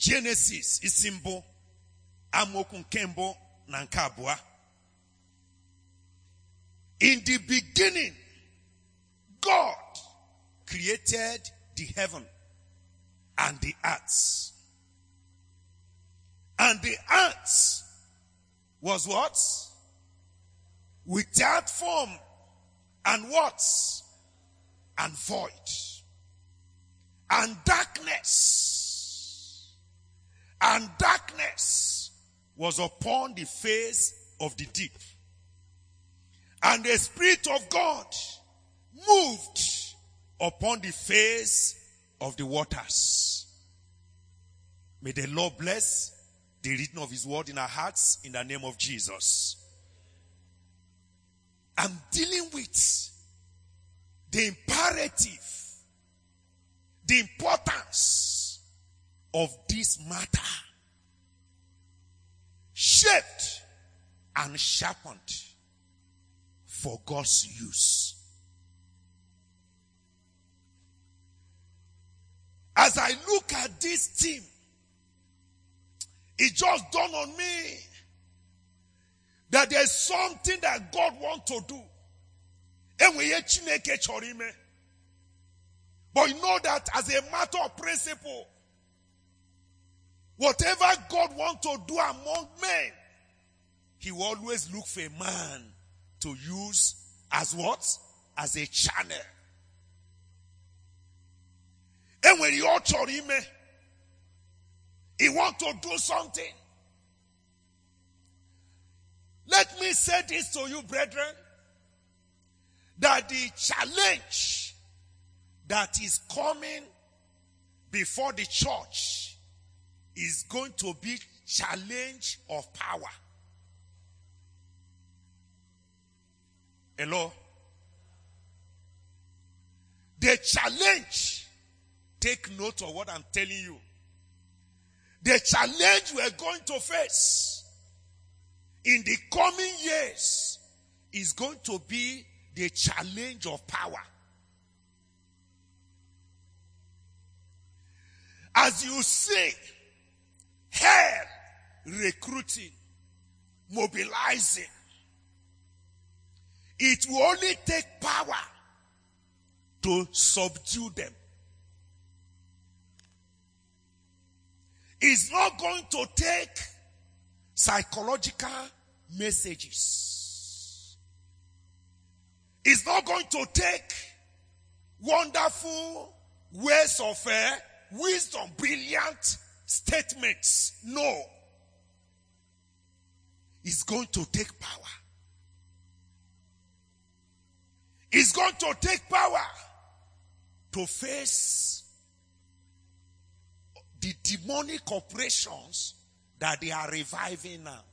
Genesis isimbo amoku nkembo na nke abụọ. In the beginning, God created the heaven and the earth. And the earth was what? Without form and what? And void. And darkness was upon the face of the deep. And the Spirit of God moved upon the face of the waters. May the Lord bless the reading of His word in our hearts in the name of Jesus. I'm dealing with the imperative, the importance of this matter, shaped and sharpened for God's use. As I look at this theme, it just dawned on me that there's something that God wants to do. But you know that as a matter of principle, whatever God wants to do among men, He will always look for a man to use as what? As a channel. And when you are him, He wants to do something. Let me say this to you, brethren, that the challenge that is coming before the church is going to be challenge of power. Hello? The challenge, take note of what I'm telling you. The challenge we are going to face in the coming years is going to be the challenge of power. As you see, hell recruiting, mobilizing, it will only take power to subdue them. It's not going to take psychological messages. It's not going to take wonderful ways of wisdom, brilliant statements. No. It's going to take power. It's going to take power to face the demonic operations that they are reviving now.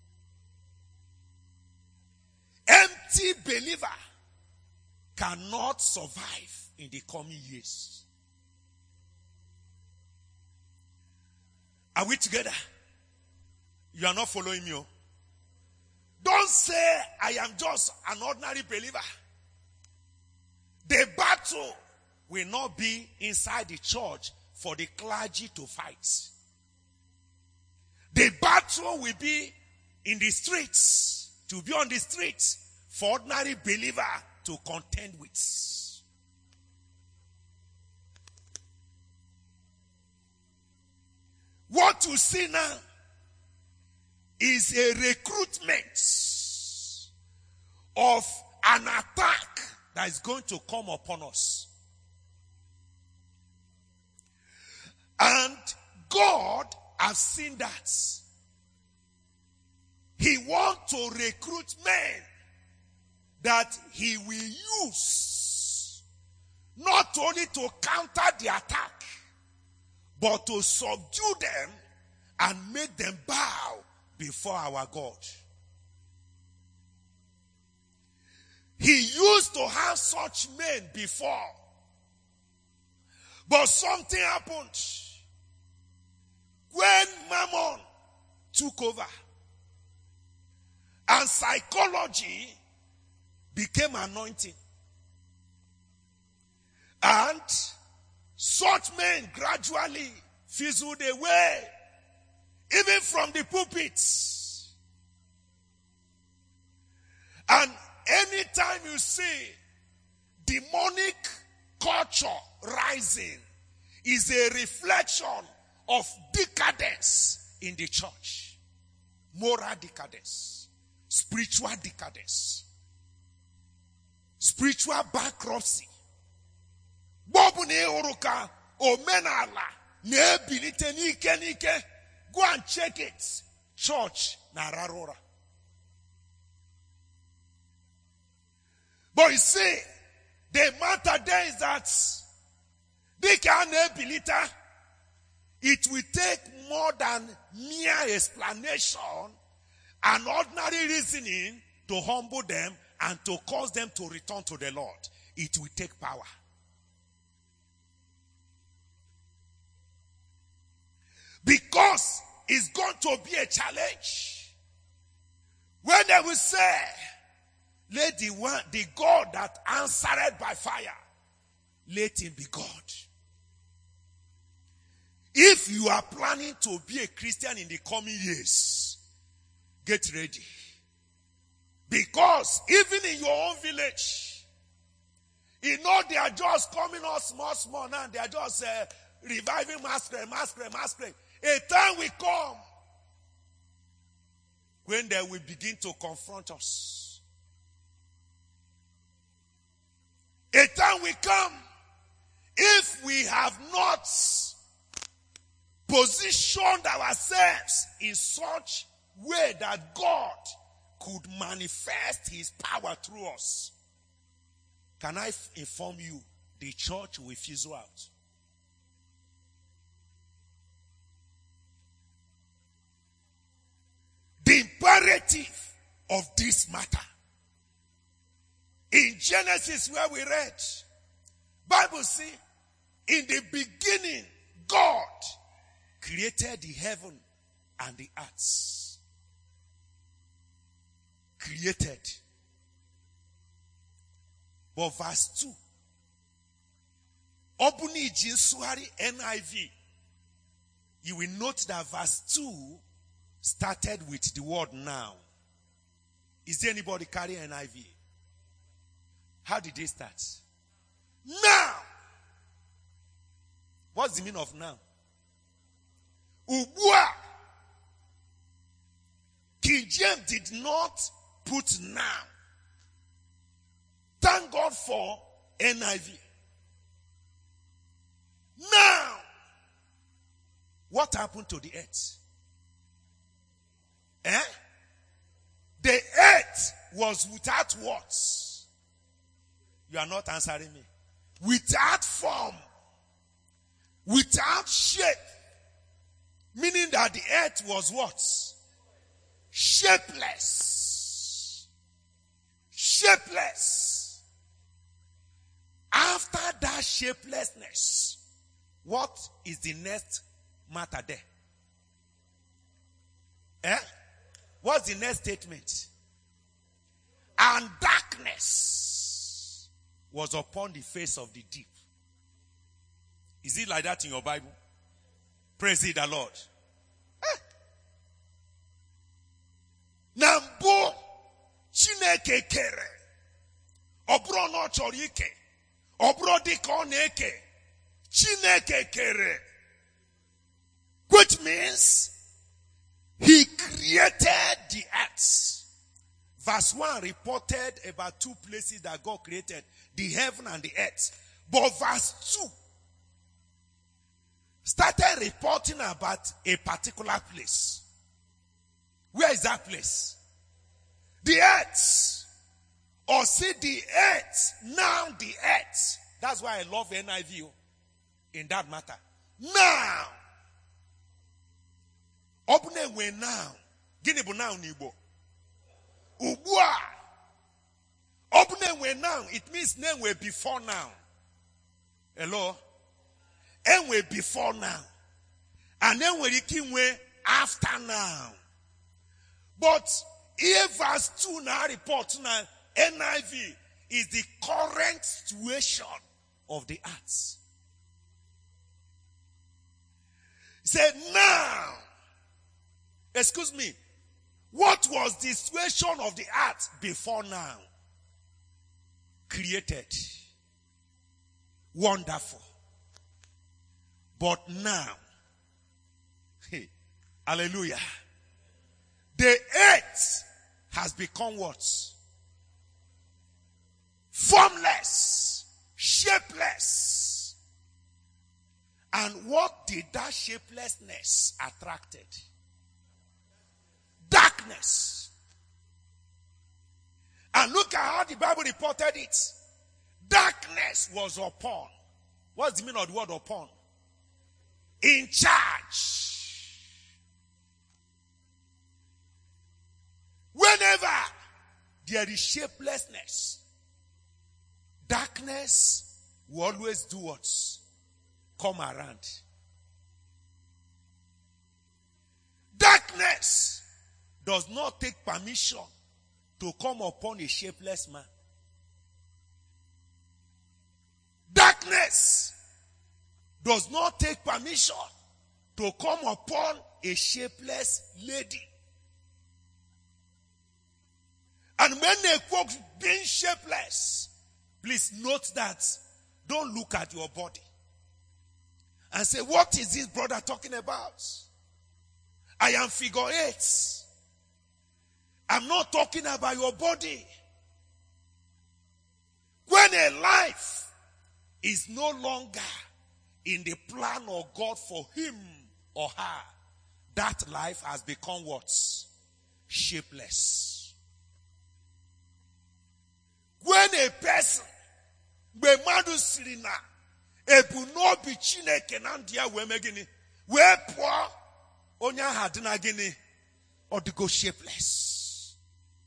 Empty believer cannot survive in the coming years. Are we together? You are not following me. Don't say I am just an ordinary believer. The battle will not be inside the church for the clergy to fight. The battle will be in the streets, to be on the streets for ordinary believer to contend with. What you see now is a recruitment of an attack that is going to come upon us. And God has seen that. He wants to recruit men that He will use not only to counter the attack, but to subdue them and make them bow before our God. He used to have such men before. But something happened. When Mammon took over and psychology became anointing, and such men gradually fizzled away, even from the pulpits. And anytime you see demonic culture rising, is a reflection of decadence in the church. Moral decadence, spiritual decadence, spiritual bankruptcy. Bobu ne uruka omenala ne bilite nike. Go and check it. Church na rarora. But you see, the matter there is that it will take more than mere explanation and ordinary reasoning to humble them and to cause them to return to the Lord. It will take power. Because it's going to be a challenge. When they will say, let the God that answered by fire, let him be God. If you are planning to be a Christian in the coming years, get ready. Because even in your own village, you know they are just coming out small now. They are just reviving masquerade. A time will come when they will begin to confront us. A time will come if we have not positioned ourselves in such way that God could manifest his power through us. Can I inform you, the church will fizzle out. The imperative of this matter. In Genesis where we read, Bible see, in the beginning, God created the heaven and the earth. Created. But verse 2. Obuni Jinsuari NIV. You will note that verse 2 started with the word now. Is there anybody carrying NIV? How did they start? Now. What's the meaning of now? Ubua. King James did not put now. Thank God for NIV. Now. What happened to the earth? The earth was without words. You are not answering me. Without form. Without shape. Meaning that the earth was what? Shapeless. Shapeless. After that shapelessness, what is the next matter there? What's the next statement? And darkness was upon the face of the deep. Is it like that in your Bible? Praise the Lord. Nambo Chineke kere. Obro no chorike. Obro diko neke. Chineke kere. Which means he created the earth. Verse 1 reported about two places that God created, the heaven and the earth. But verse 2 started reporting about a particular place. Where is that place? The earth. Or see the earth, now the earth. That's why I love NIV in that matter. Now. Obune we now. Gini bu now nibo. Ubua. Obune we now. It means name we before now. Hello? And we before now. And then we after now. But here verse 2 now report now, NIV is the current situation of the earth. Say now. Excuse me. What was the situation of the earth before now? Created. Wonderful. But now, hey, hallelujah. The earth has become what? Formless, shapeless. And what did that shapelessness attracted? Darkness. And look at how the Bible reported it. Darkness was upon. What's the meaning of the word upon? In charge. Whenever there is shapelessness, darkness will always do what? Come around. Darkness does not take permission to come upon a shapeless man. Darkness does not take permission to come upon a shapeless lady. And when they folks being shapeless, please note that. Don't look at your body and say, what is this brother talking about? I am figure 8. I'm not talking about your body. When a life is no longer in the plan of God for him or her, that life has become what? Shapeless. When a person be madu sirina ebu no bi chineke na ndia we megini we poor onya hadina gini or to go shapeless.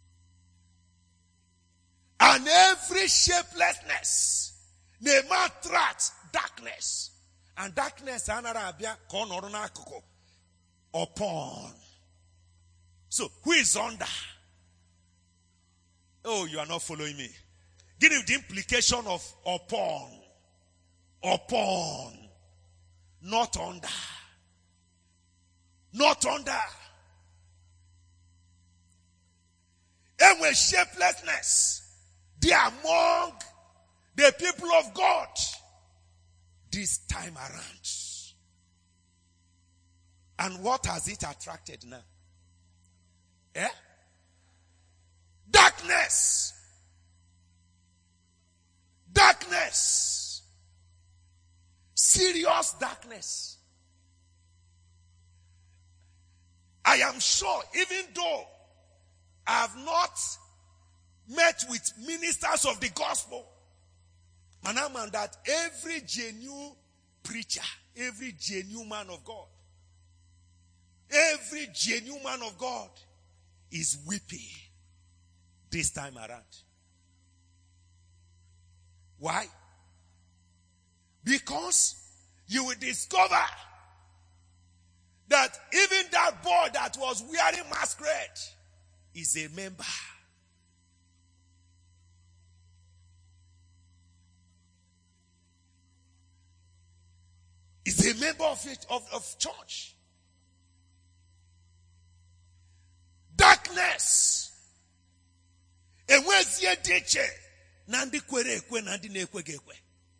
And every shapelessness they attract darkness. And darkness anarabia konoruna kuko upon. So who is under? Oh, you are not following me. Give you the implication of upon. Upon. Not under. Not under. And with shapelessness, they are among the people of God this time around. And what has it attracted now? Darkness. Darkness. Serious darkness. I am sure, even though I have not met with ministers of the gospel, and I'm on that every genuine preacher, every genuine man of God, every genuine man of God is weeping this time around. Why? Because you will discover that even that boy that was wearing masquerade is a member. Is a member of church. Darkness. And where's your teacher? Nandi kwere kwe nandi nekwe gekwe.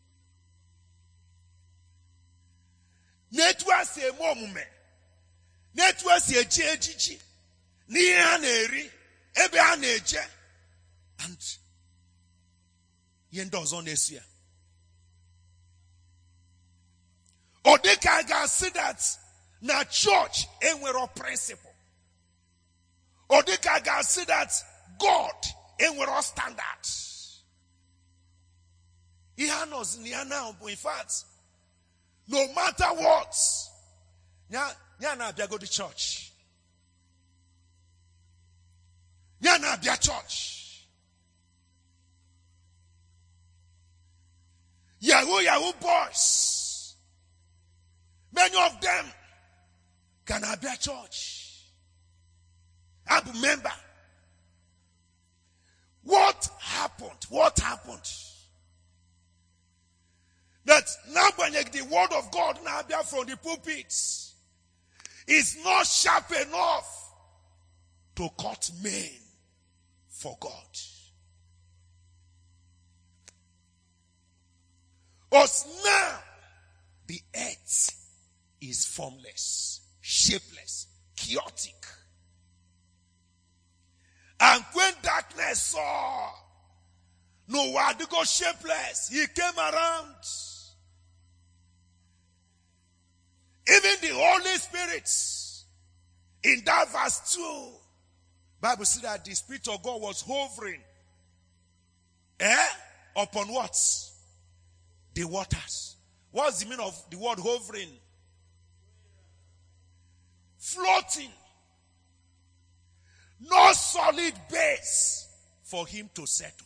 Netwa se momume. Netwa se ejiji. Ni aneri ebe aneje. And yendoz on this year. Or they can see that na church enwero principle. Or they can see that God enwero standard. In fact, no matter what, go to church. Church. Yahoo boys. Many of them can be a church. I'm a member. What happened? What happened? That now when the word of God now be from the pulpits, is not sharp enough to cut men for God. But now, the earth is formless, shapeless, chaotic. And when darkness saw Noah to go shapeless, he came around. Even the Holy Spirit, in that verse 2, Bible says that the Spirit of God was hovering upon what? The waters. What's the meaning of the word hovering? Floating. No solid base for him to settle.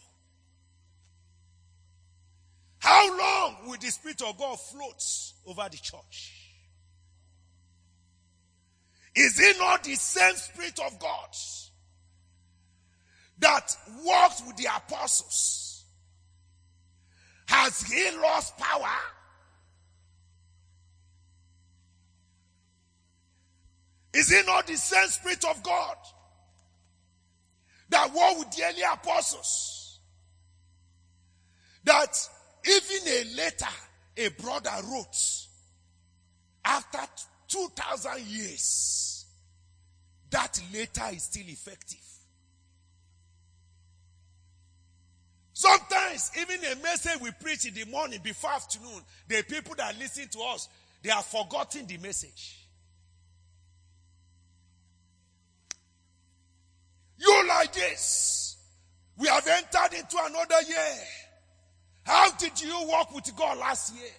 How long will the Spirit of God float over the church? Is it not the same Spirit of God that walked with the apostles? Has he lost power? Is it not the same Spirit of God that walked with the early apostles? That even a letter a brother wrote after 2,000 years, that letter is still effective. Sometimes, even a message we preach in the morning before afternoon, the people that listen to us, they are forgetting the message. You like this, we have entered into another year. How did you walk with God last year?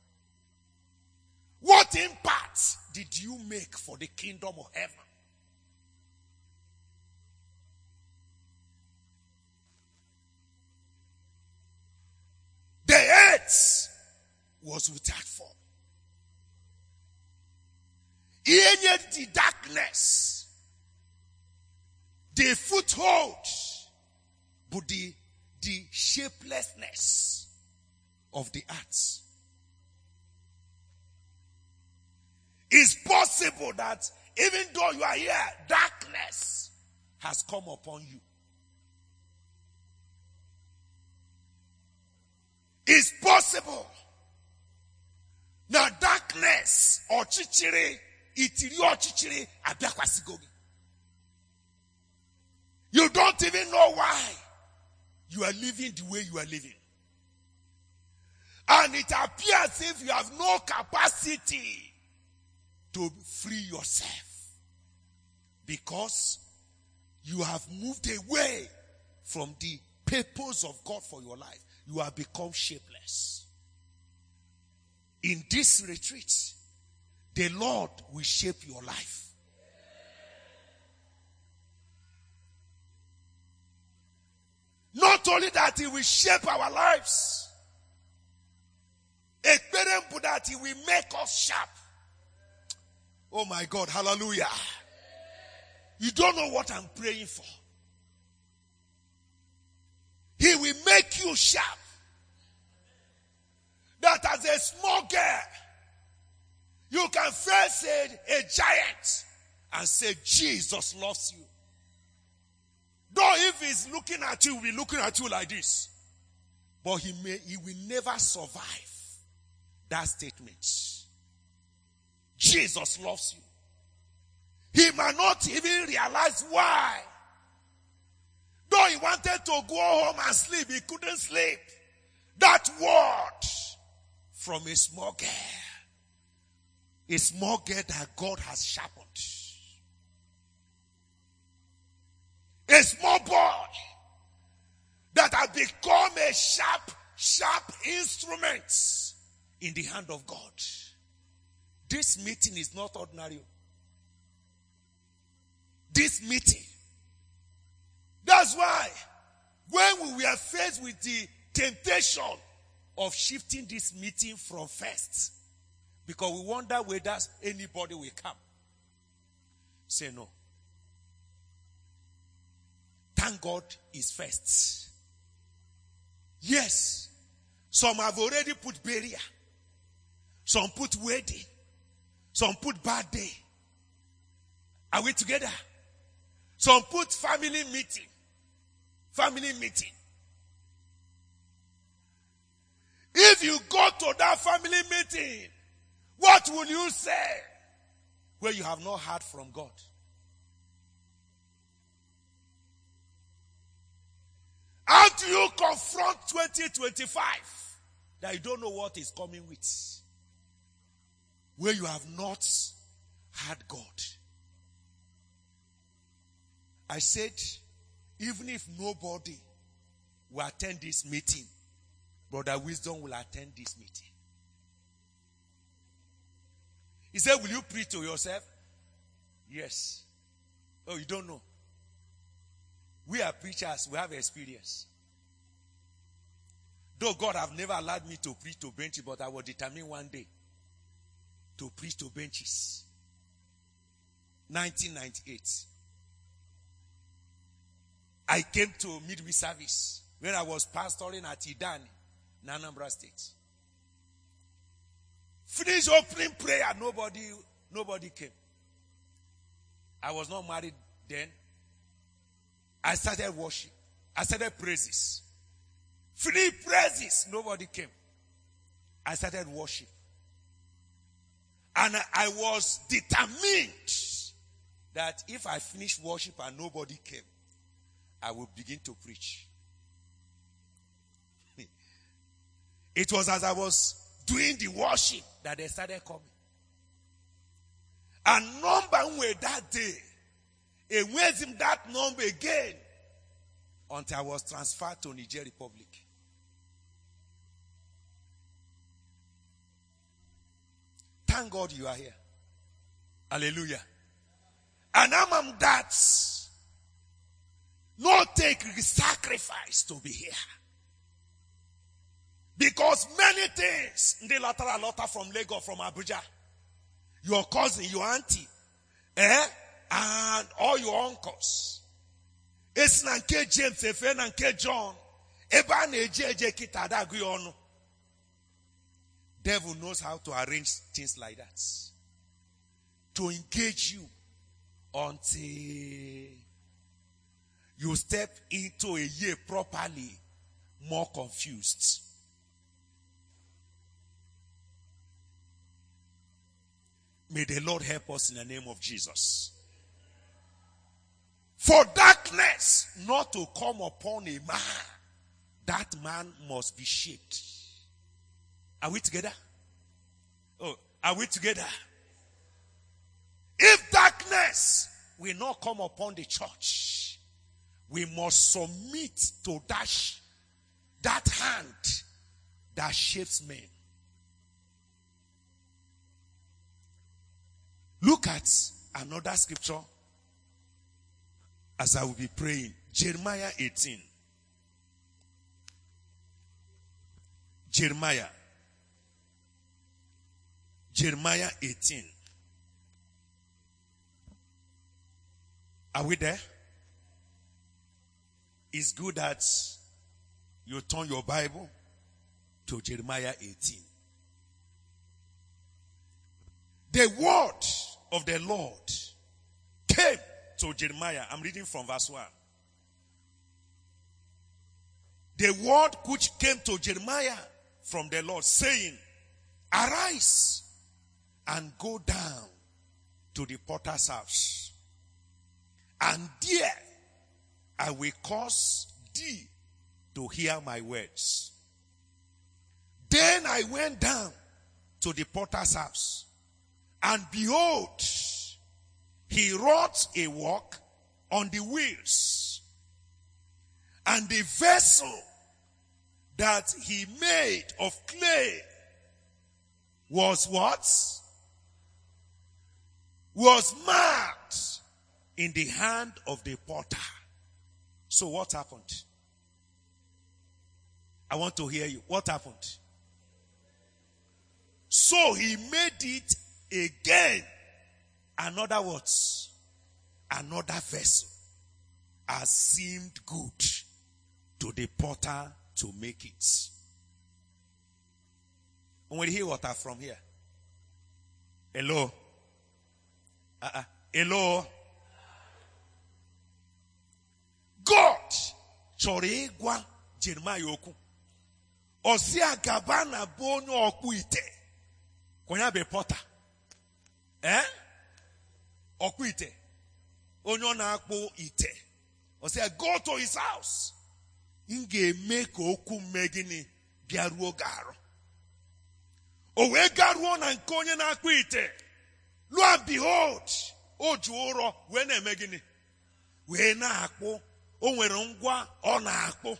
What impact did you make for the kingdom of heaven? The earth was without form. Even the darkness, the foothold, but the shapelessness of the earth. It's possible that even though you are here, darkness has come upon you. It's possible. Now darkness or chichiri, itiri or chichiri, abiakwasigogi. You don't even know why you are living the way you are living. And it appears as if you have no capacity to free yourself. Because you have moved away from the purpose of God for your life. You have become shapeless. In this retreat, the Lord will shape your life. Not only that, He will shape our lives. That He will make us sharp. Oh my God, hallelujah. You don't know what I'm praying for. He will make you sharp. That as a small girl, you can face a giant and say, Jesus loves you. Though if he's looking at you, he'll be looking at you like this. But he will never survive that statement. Jesus loves you. He might not even realize why. Though he wanted to go home and sleep, he couldn't sleep. That word from a small girl that God has sharpened. A small boy that has become a sharp instrument in the hand of God. This meeting is not ordinary. This meeting. That's why when we were faced with the temptation of shifting this meeting from first, because we wonder whether anybody will come. Say no. Thank God is first. Yes. Some have already put burial. Some put wedding. Some put birthday. Are we together? Some put family meeting. Family meeting. If you go to that family meeting, what will you say where you have not heard from God? How do you confront 2025 that you don't know what is coming with? Where you have not heard God. I said, even if nobody will attend this meeting, Brother Wisdom will attend this meeting. He said, will you preach to yourself? Yes. Oh, you don't know. We are preachers. We have experience. Though God have never allowed me to preach to benches, but I will determine one day to preach to benches. 1998. I came to midweek service when I was pastoring at Idani, Anambra State. Finished opening prayer, nobody came. I was not married then. I started worship. I started praises. Finished praises, nobody came. I started worship. And I was determined that if I finish worship and nobody came, I will begin to preach. It was as I was doing the worship that they started coming. And number one that day, it was him that number again until I was transferred to Niger Republic. Thank God you are here. Hallelujah. And I'm that. No take sacrifice to be here. Because many things, the latter from Lagos, from Abuja, your cousin, your auntie, and all your uncles. It's Nanke James, Efe Nanke John, Eba Neje Kitada Guyono. Devil knows how to arrange things like that. To engage you until you step into a year properly more confused. May the Lord help us in the name of Jesus. For darkness not to come upon a man, that man must be shaped. Are we together? Oh, are we together? If darkness will not come upon the church, we must submit to that hand that shapes men. Look at another scripture as I will be praying. Jeremiah 18. Jeremiah 18. Are we there? It's good that you turn your Bible to Jeremiah 18. The word of the Lord came to Jeremiah. I'm reading from verse 1. The word which came to Jeremiah from the Lord, saying, arise and go down to the potter's house, and there I will cause thee to hear my words. Then I went down to the potter's house, and behold, he wrought a work on the wheels, and the vessel that he made of clay was what? Was marked in the hand of the potter. So what happened? I want to hear you. What happened? So he made it again. Another words, another vessel as seemed good to the potter to make it. And we hear water from here. Hello. Hello. chọrọ ịgwa Jeremiah okwu. Osia gabana bonyo ọkpụ ite. Konya be potter. Ọkpụ ite. Onyo na-akpụ ite. Osia go to his house. Inge make okwu megini biaruo garo. O wee garuo na nke onye na-akpụ ite. Lo and behold, o ji ụrọ wee na-eme gịnị? Wee na-akpụ. O nwere ngwa ọ na-akpụ.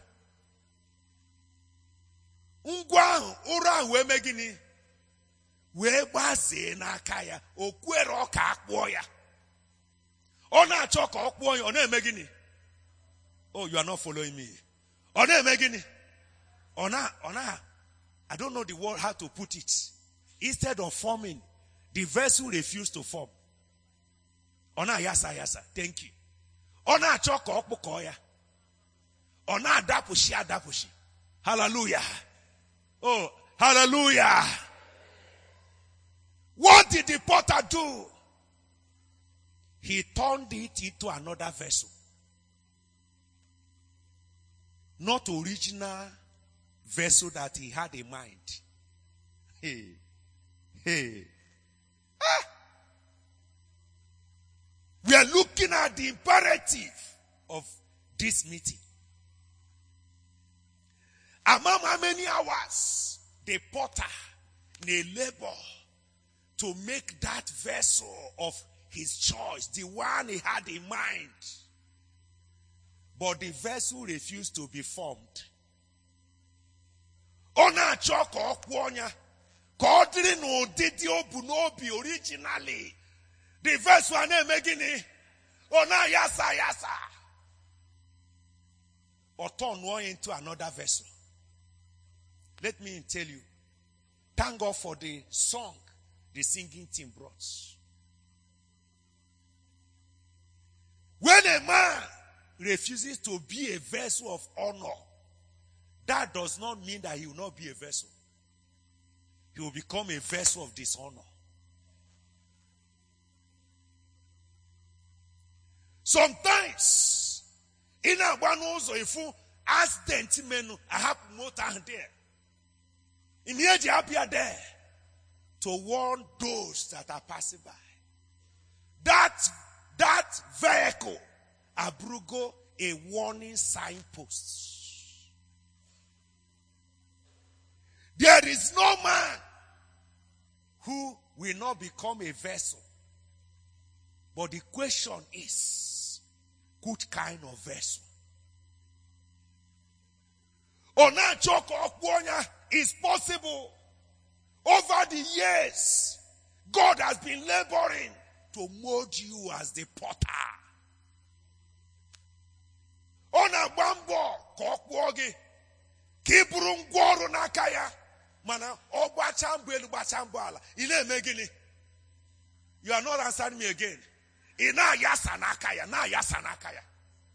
Ngwa ahụ, ụrọ ahụ wee mee gịnị? Wee gbazee n'aka ya. O kwere ọ ka akpụọ ya. Ọ na-achọ ka ọ kpụọ ya. Ọ na-eme gịnị? Oh, you are not following me. Ọ na-eme gịnị? Ọ na, I don't know the word how to put it. Instead of forming, the vessel refused to form. Ọ na, yasa. Thank you. Ọ na-achọ ka ọ kpụkọ ya. Ọ na-adapụshi. Hallelujah. Oh, hallelujah. What did the potter do? He turned it into another vessel. Not original vessel that he had in mind. Hey. We are looking at the imperative of this meeting. Among how many hours the potter may labor to make that vessel of his choice, the one he had in mind. But the vessel refused to be formed. Ona choko okwonya. Kodri no didi obunobi originally. The vessel ane megini. Ona yasa. Or turn one into another vessel. Let me tell you. Thank God for the song the singing team brought. When a man refuses to be a vessel of honor, that does not mean that he will not be a vessel. He will become a vessel of dishonor. Sometimes, in a one also, if you ask them, I have more time there. Immediately appear there to warn those that are passing by. That vehicle, abrugo, a warning signpost. There is no man who will not become a vessel. But the question is, what kind of vessel? Onachoko Okwonya is possible. Over the years, God has been laboring to mold you as the potter. Ona bambo kokwogi kiburu ngworo nakaya mana ogbachambu elu gbachambu ala ile megini. You are not answering me again. Ina yasa nakaya.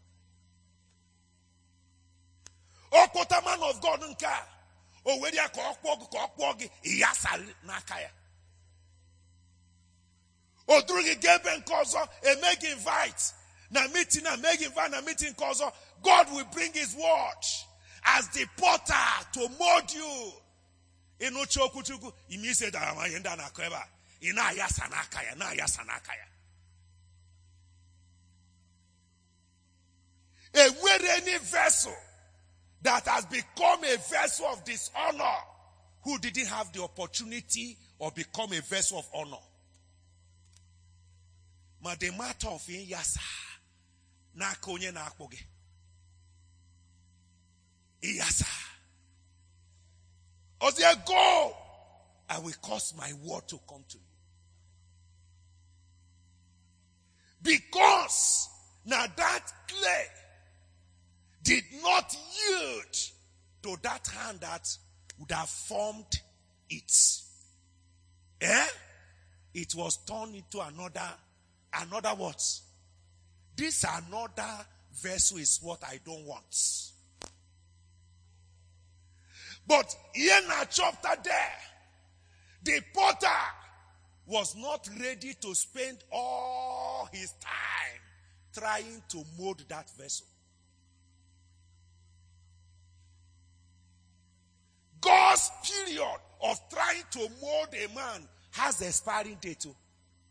Okota man of God nka owedia kokwogi yasa nakaya. Odrugi geben kozo e make invite na meeting kozo. God will bring his word as the potter to mold you. Inu chokuchuku imi said amayenda na kweba ina yasa nakaya. Where any vessel that has become a vessel of dishonor who didn't have the opportunity or become a vessel of honor. But the matter of yasa na konye na akpoge. Yasa. Osia go. I will cause my word to come to you. Because now that clay did not yield to that hand that would have formed it. It was turned into another words. This another vessel is what I don't want. But here in our chapter there, the potter was not ready to spend all his time trying to mold that vessel. of trying to mold a man has expiring date too.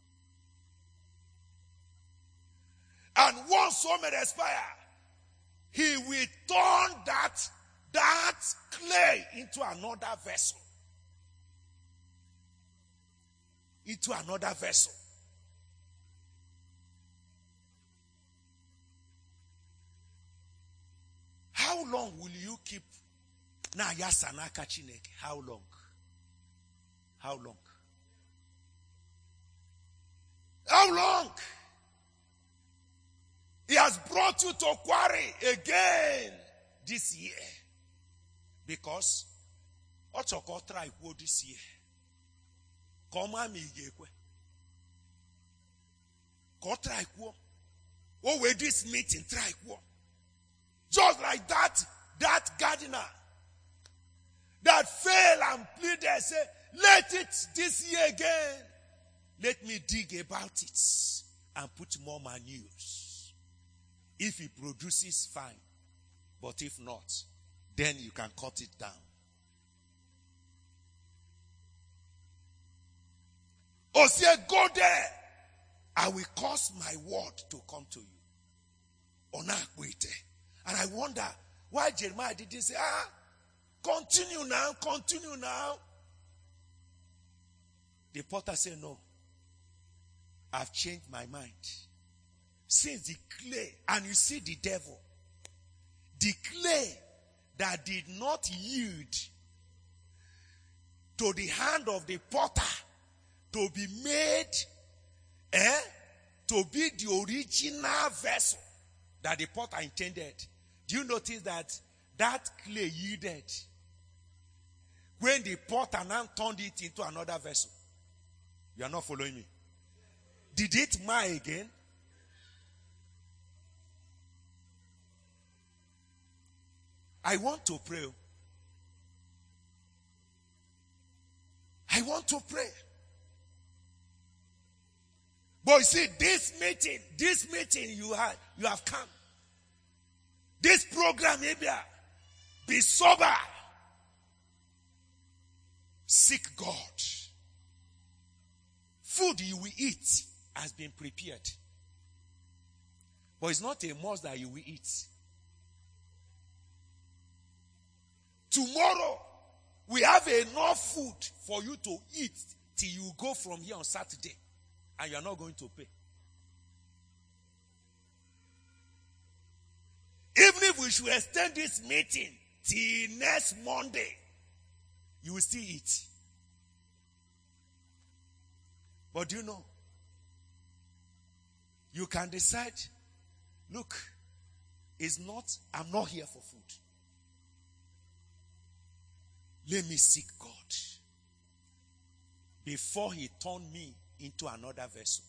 And once something expire, he will turn that clay into another vessel. Into another vessel. How long will you keep na yasanaka chineke? How long? How long? How long? He has brought you to quarry again this year. Because Ochoko try this year. Come on, me gekwe. Go try wo. Oh, wait, this meeting try wo. Just like that gardener that failed and pleaded, say, let it this year again. Let me dig about it and put more manures. If it produces, fine. But if not, then you can cut it down. Hosea, go there. I will cause my word to come to you. And I wonder why Jeremiah didn't say, continue now. The potter said, no. I've changed my mind. Since the clay, and you see the devil, the clay that did not yield to the hand of the potter to be made, to be the original vessel that the potter intended. Do you notice that clay yielded when the potter now turned it into another vessel? You are not following me. Did it mar again? I want to pray. I want to pray. But you see, this meeting you have come. This program, maybe, be sober. Seek God. Food you will eat has been prepared. But it's not a must that you will eat. Tomorrow, we have enough food for you to eat till you go from here on Saturday. And you are not going to pay. Even if we should extend this meeting till next Monday, you will still eat. But do you know? You can decide, look, I'm not here for food. Let me seek God before he turned me into another vessel.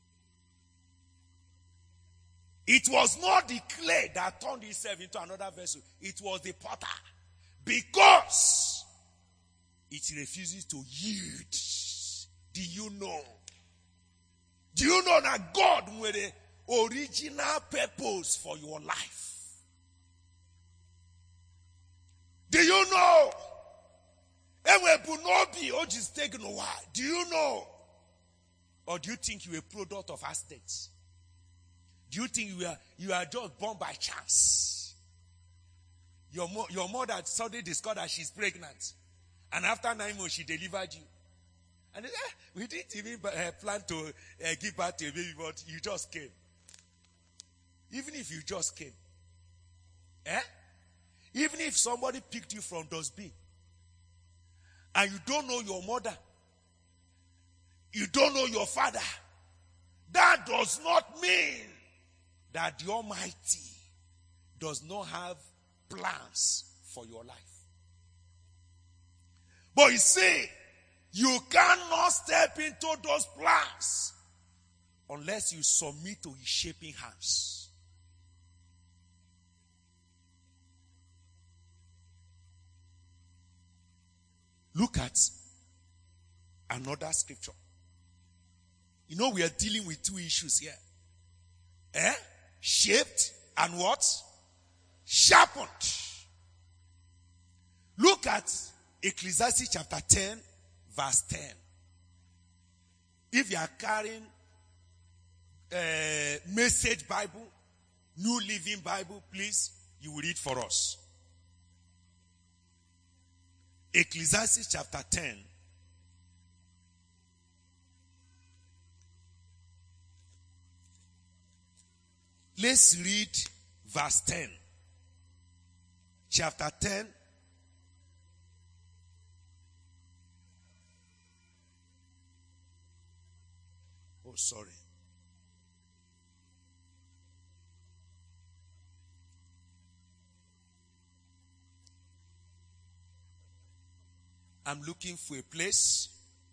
It was not the clay that turned itself into another vessel. It was the potter. Because it refuses to yield. Do you know? Do you know that God with the original purpose for your life? Do you know? Do you know? Or do you think you are a product of accidents? Do you think you are just born by chance? Your mother suddenly discovered that she's pregnant. And after 9 months, she delivered you. And we didn't even plan to give birth to a baby, but you just came. Even if you just came. Even if somebody picked you from dustbin. And you don't know your mother. You don't know your father. That does not mean that the Almighty does not have plans for your life. But you see, you cannot step into those plans unless you submit to his shaping hands. Look at another scripture. You know, we are dealing with two issues here. Shaped and what? Sharpened. Look at Ecclesiastes chapter 10, verse 10. If you are carrying a Message Bible, New Living Bible, please, you will read for us. Ecclesiastes chapter 10. Let's read verse 10. Chapter 10. Oh, sorry. I'm looking for a place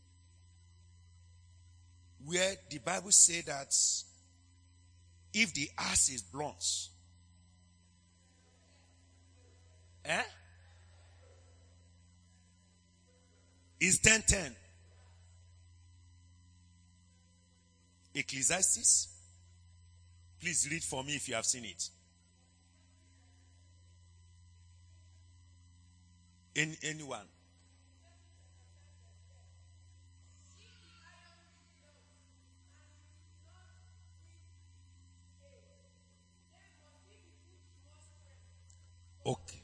where the Bible says that if the ass is blunt, it's 10:10. Ecclesiastes. Please read for me if you have seen it. Anyone? Okay.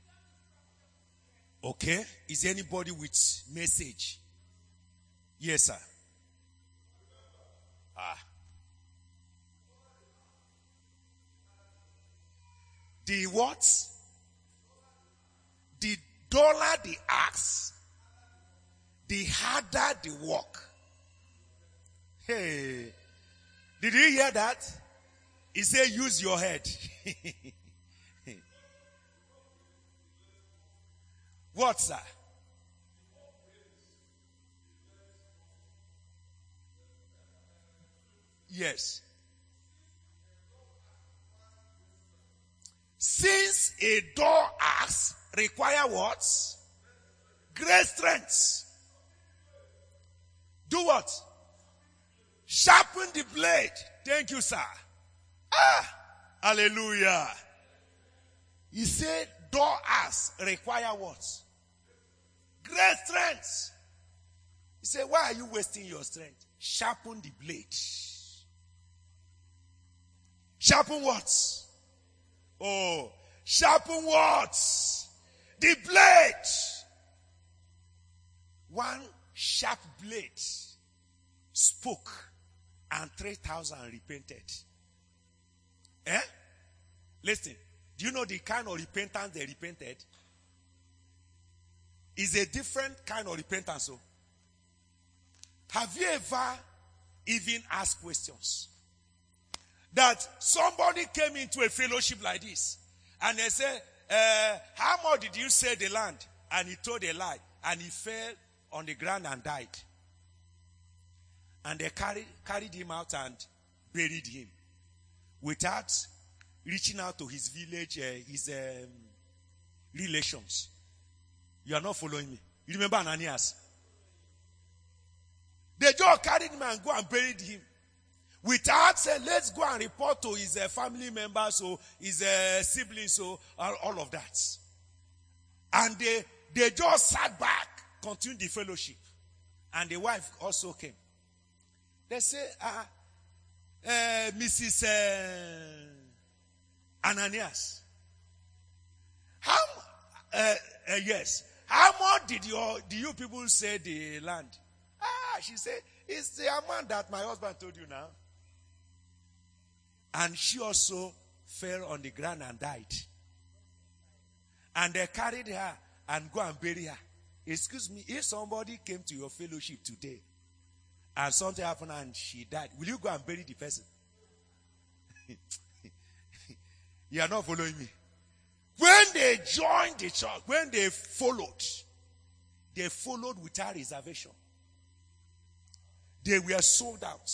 Okay. Is there anybody with message? Yes, sir. The what? The duller the axe, the harder the work. Hey. Did you hear that? He said, use your head. What, sir? Yes. Since a dull axe require what? Great strength. Do what? Sharpen the blade. Thank you, sir. Hallelujah. He said dull axe require what? Great strength. He said, why are you wasting your strength? Sharpen the blade. Sharpen what? Oh, sharpen what? The blade. One sharp blade spoke and 3,000 repented. Listen, do you know the kind of repentance they repented? Is a different kind of repentance. So, have you ever even asked questions? That somebody came into a fellowship like this and they said, how much did you sell the land? And he told a lie and he fell on the ground and died. And they carried him out and buried him without reaching out to his village, his relations. You are not following me. You remember Ananias? They just carried him and go and buried him. Without saying, let's go and report to his family members or his siblings or all of that. And they just sat back, continued the fellowship. And the wife also came. They say, Mrs. Ananias, yes, how much did you people say the land? She said, it's the amount that my husband told you now. And she also fell on the ground and died. And they carried her and go and bury her. Excuse me, if somebody came to your fellowship today and something happened and she died, will you go and bury the person? You are not following me. When they joined the church, when they followed without reservation. They were sold out.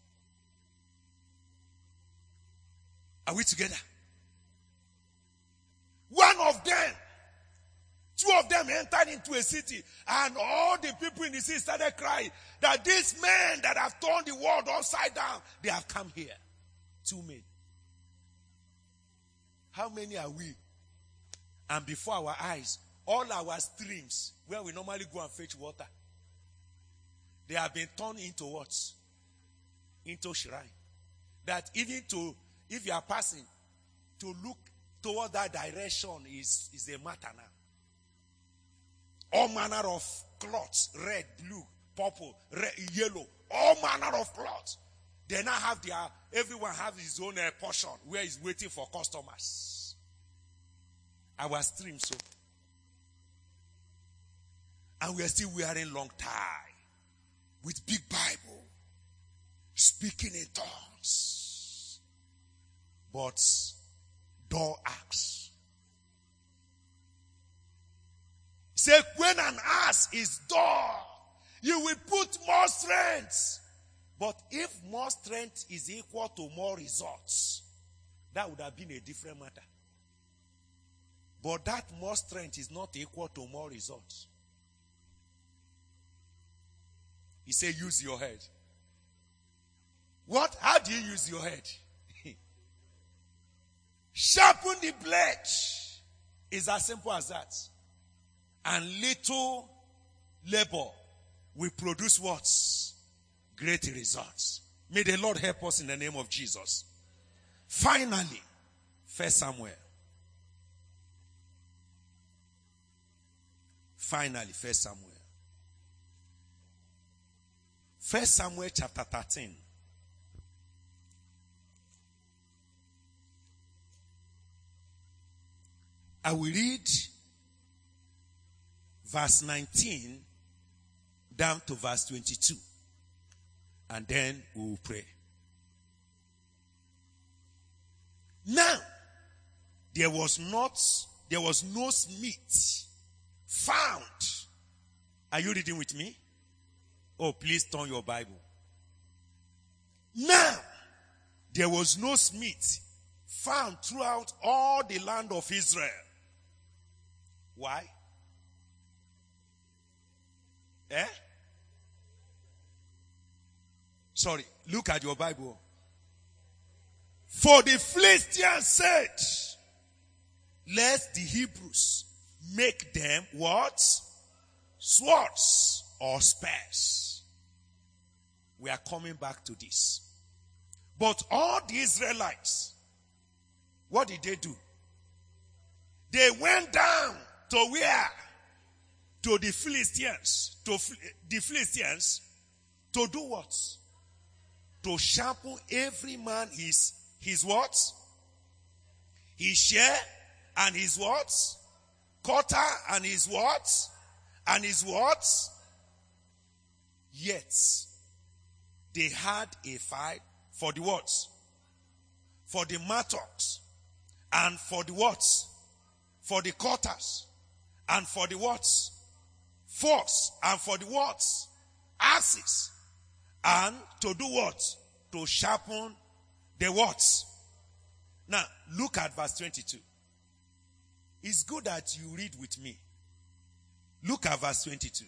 Are we together? One of them, two of them entered into a city and all the people in the city started crying that these men that have turned the world upside down, they have come here. 2 men. How many are we? And before our eyes, all our streams where we normally go and fetch water, they have been turned into what? Into shrine. That even if you are passing, to look toward that direction is a matter now. All manner of cloths, red, blue, purple, red, yellow, all manner of cloths. They now have everyone have his own portion where he's waiting for customers. Our stream so. And we are still wearing long tie with big Bible, speaking in tongues. But door axe. Say, when an ass is door, you will put more strength. But if more strength is equal to more results, that would have been a different matter. But that more strength is not equal to more results. He said, use your head. What? How do you use your head? Sharpen the blade. It's as simple as that. And little labor will produce what? Great results. May the Lord help us in the name of Jesus. Finally, 1 Samuel. Finally, 1 Samuel. 1 Samuel chapter 13. I will read verse 19 down to verse 22. And then we will pray. Now, there was no smith found. Are you reading with me? Oh, please turn your Bible. Now, there was no smith found throughout all the land of Israel. Why? Sorry, look at your Bible. For the Philistines said, let the Hebrews make them what? Swords or spears. We are coming back to this. But all the Israelites, what did they do? They went down to where? To the Philistines. To the Philistines. To do what? To sharpen every man his what? His share and his what? Quarter and his what? And his what? Yet, they had a fight for the what? For the mattocks. And for the what? For the quarters. And for the what? Forks. And for the what? Axes. And to do what? To sharpen the what? Now, look at verse 22. It's good that you read with me. Look at verse 22.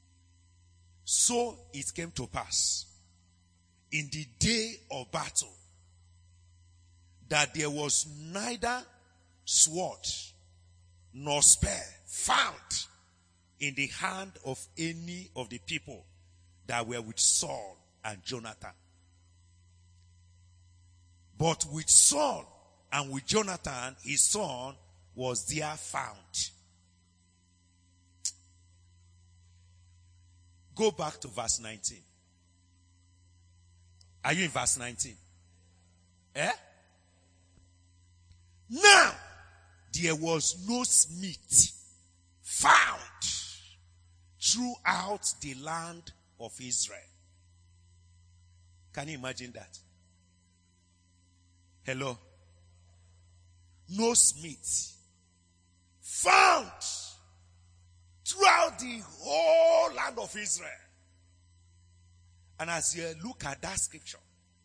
So it came to pass in the day of battle that there was neither sword nor spear found in the hand of any of the people that were with Saul and Jonathan. But with Saul and with Jonathan, his son, was there found. Go back to verse 19. Are you in verse 19? Now, there was no smith found throughout the land of Israel. Can you imagine that? Hello? No smith found throughout the whole land of Israel. And as you look at that scripture,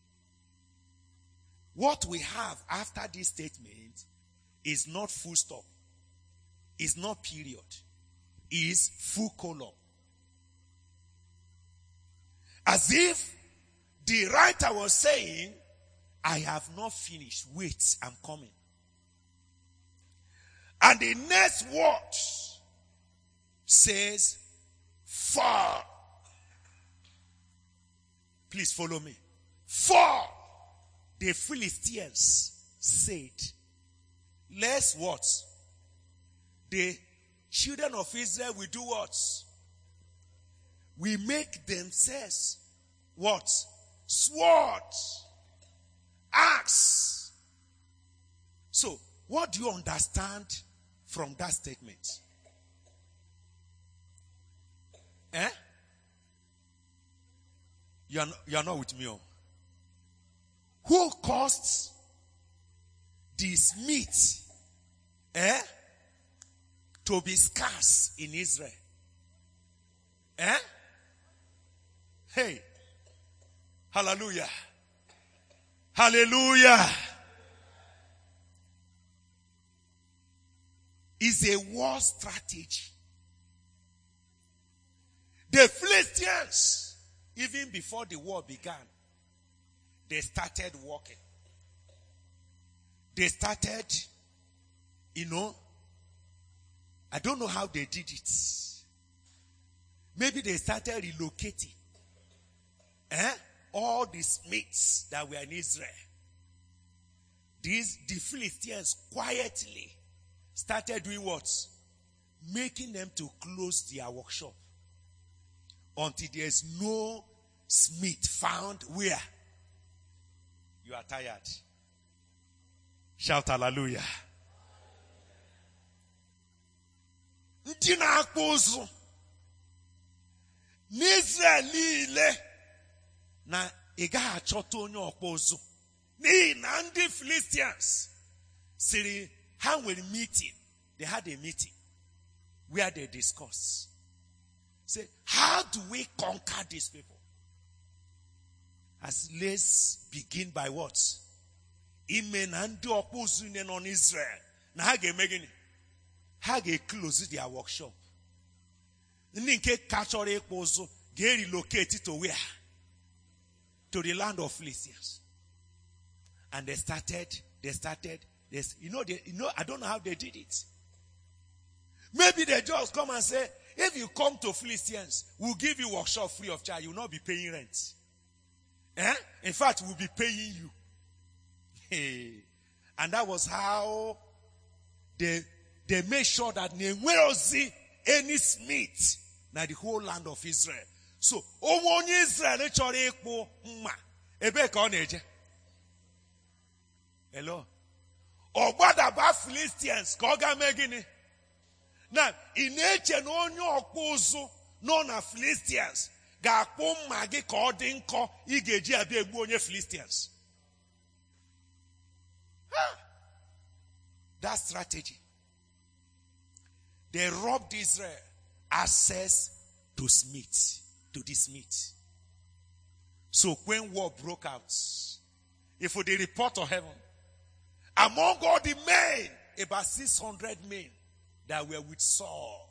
what we have after this statement is not full stop, is not period, is full column. As if the writer was saying, I have not finished, wait, I'm coming. And the next word says, for. Please follow me. For the Philistines said, let's what? The children of Israel will do what? We make themselves what? Sword, axe. So, what do you understand from that statement? You are not with me. Oh. Who caused this meat to be scarce in Israel? Hey. Hallelujah. Hallelujah. It's a war strategy. The Philistines, even before the war began, they started walking. They started, I don't know how they did it. Maybe they started relocating. All the smiths that were in Israel. The Philistines quietly started doing what? Making them to close their workshop. Until there's no smith found where? You are tired. Shout hallelujah. Ndị na-akpụ ụzụ n'Israel niile na ị gaghị achọta onye ọkpụ ụzụ n'ihi na ndị Philistines siri ha nwere meeting. They had a meeting where they discussed. Say, how do we conquer these people? Let's begin by what? Ime na ndị ọkpụ ụzụ nọ n'Israel na ha ga-eme gịnị? Ha ga-close their workshop. Ndị nke kachọrọ ịkpụ ụzụ ga-relocate to where? To the land of Philistines. And they started, I don't know how they did it. Maybe they just come and say, if you come to Philistines, we'll give you workshop free of charge. You will not be paying rent. In fact, we'll be paying you. And that was how they made sure that they will see any smith na the whole land of Israel. So, onye Israel chọrọ ịkpụ mma, ebe ka ọ na-eje? Hello. Ọgbadaba Philistines ka ọ ga-eme gịnị? Na ị na-eche na onye ọkpụ ụzụ nọ na Philistines ga-akpụ mma gị ka ọ dị nkọ ị ga-eji abịa egbu onye Philistines. That strategy. They robbed Israel access to the smith. So when war broke out, if for the report of heaven, among all the men, about 600 men that were with Saul.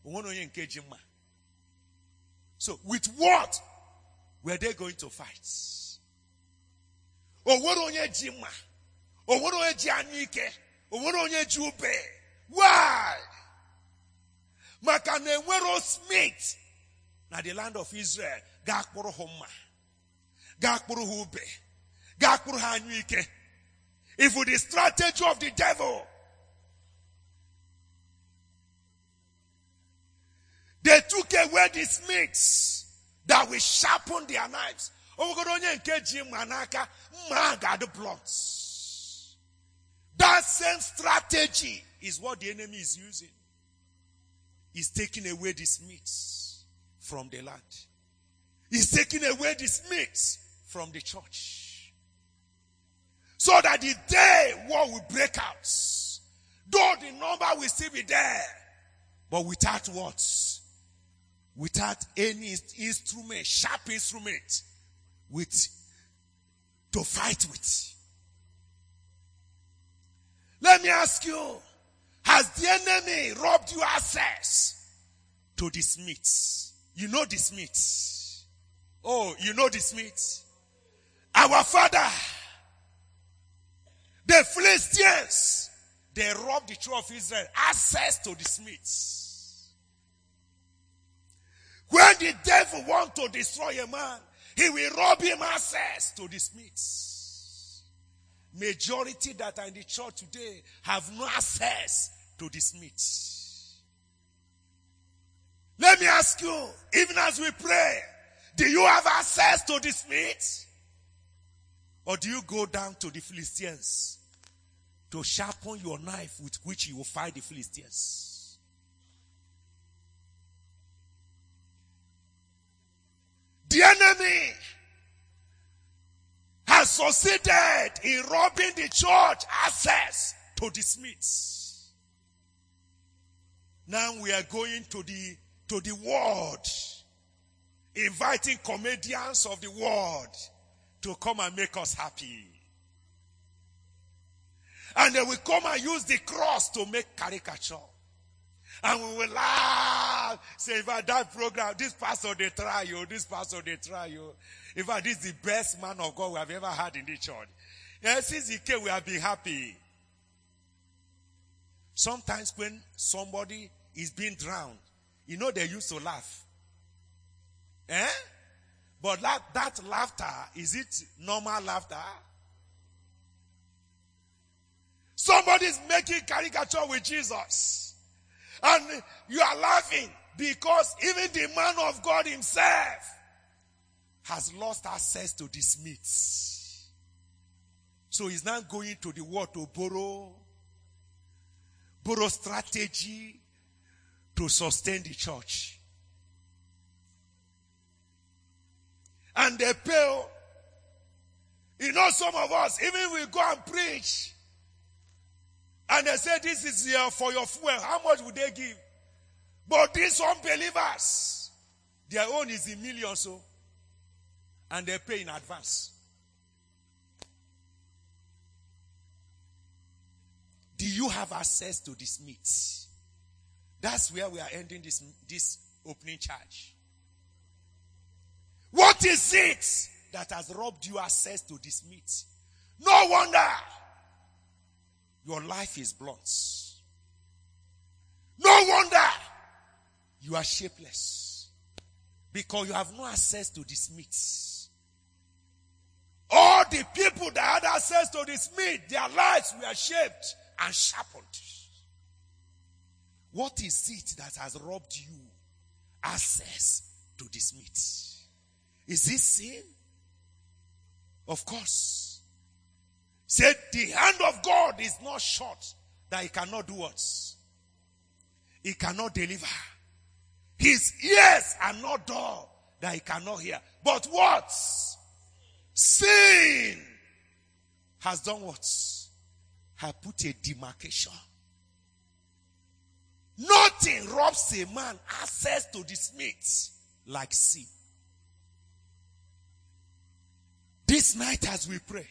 So with what were they going to fight? Why? Maka na enwero smith na the land of Israel ga-akpụrụ ha mma, ga-akpụrụ ha ube, ga-akpụrụ ha anyụike. If with the strategy of the devil, they took away the smiths that will sharpen their knives. That same strategy is what the enemy is using. He's taking away the smiths from the land. He's taking away the smiths from the church. So that the day war will break out, though the number will still be there, but without what? Without any instrument, sharp instrument, to fight with. Let me ask you, has the enemy robbed you access to the smiths? You know the smiths. Oh, you know the smiths. Our father, the Philistines, they robbed the children of Israel access to the smiths. When the devil wants to destroy a man, he will rob him access to the smiths. Majority that are in the church today have no access to the smiths. Let me ask you, even as we pray, do you have access to the smiths? Or do you go down to the Philistines to sharpen your knife with which you will fight the Philistines? The enemy has succeeded in robbing the church access to the smiths. Now we are going to the world, inviting comedians of the world to come and make us happy. And they will come and use the cross to make caricature. And we will laugh. Say, if I that program, this pastor they try you, this pastor they try you. In fact, this is the best man of God we have ever had in the church. Since he came, we have been happy. Sometimes when somebody is being drowned, you know they used to laugh. But that laughter, is it normal laughter? Somebody is making caricature with Jesus. And you are laughing because even the man of God himself has lost access to the smiths. So he's now going to the world to borrow strategy to sustain the church. And they pay. You know, some of us, even we go and preach, and they say, this is for your fuel. How much would they give? But these unbelievers, their own is in millions, so, and they pay in advance. Do you have access to the smiths? That's where we are ending this opening charge. What is it that has robbed you access to the smiths? No wonder your life is blunt. No wonder you are shapeless. Because you have no access to the smiths. All the people that had access to the smith, their lives were shaped and sharpened. What is it that has robbed you access to the smiths? Is it sin? Of course. Said the hand of God is not short that he cannot do what? He cannot deliver. His ears are not dull that he cannot hear. But what? Sin has done what? Has put a demarcation. Nothing robs a man access to the smith like sin. This night as we pray,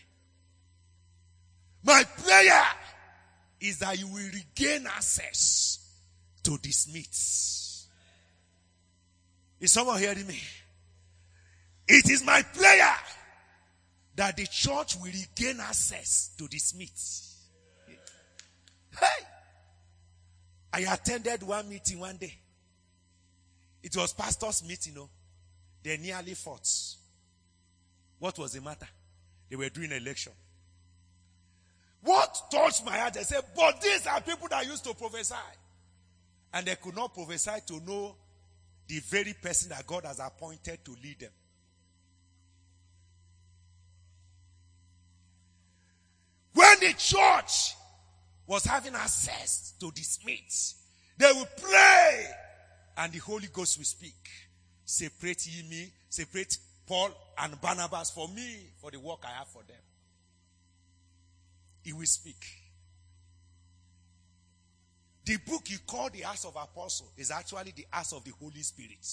my prayer is that you will regain access to the smiths. Is someone hearing me? It is my prayer that the church will regain access to the smiths. Hey! I attended one meeting one day. It was pastor's meeting, They nearly fought. What was the matter? They were doing election. What touched my heart? They said, but these are people that used to prophesy. And they could not prophesy to know the very person that God has appointed to lead them. When the church was having access to the smiths, they will pray and the Holy Ghost will speak. Separate ye me, separate Paul and Barnabas for me, for the work I have for them. He will speak. The book you call the Acts of Apostles is actually the Acts of the Holy Spirit.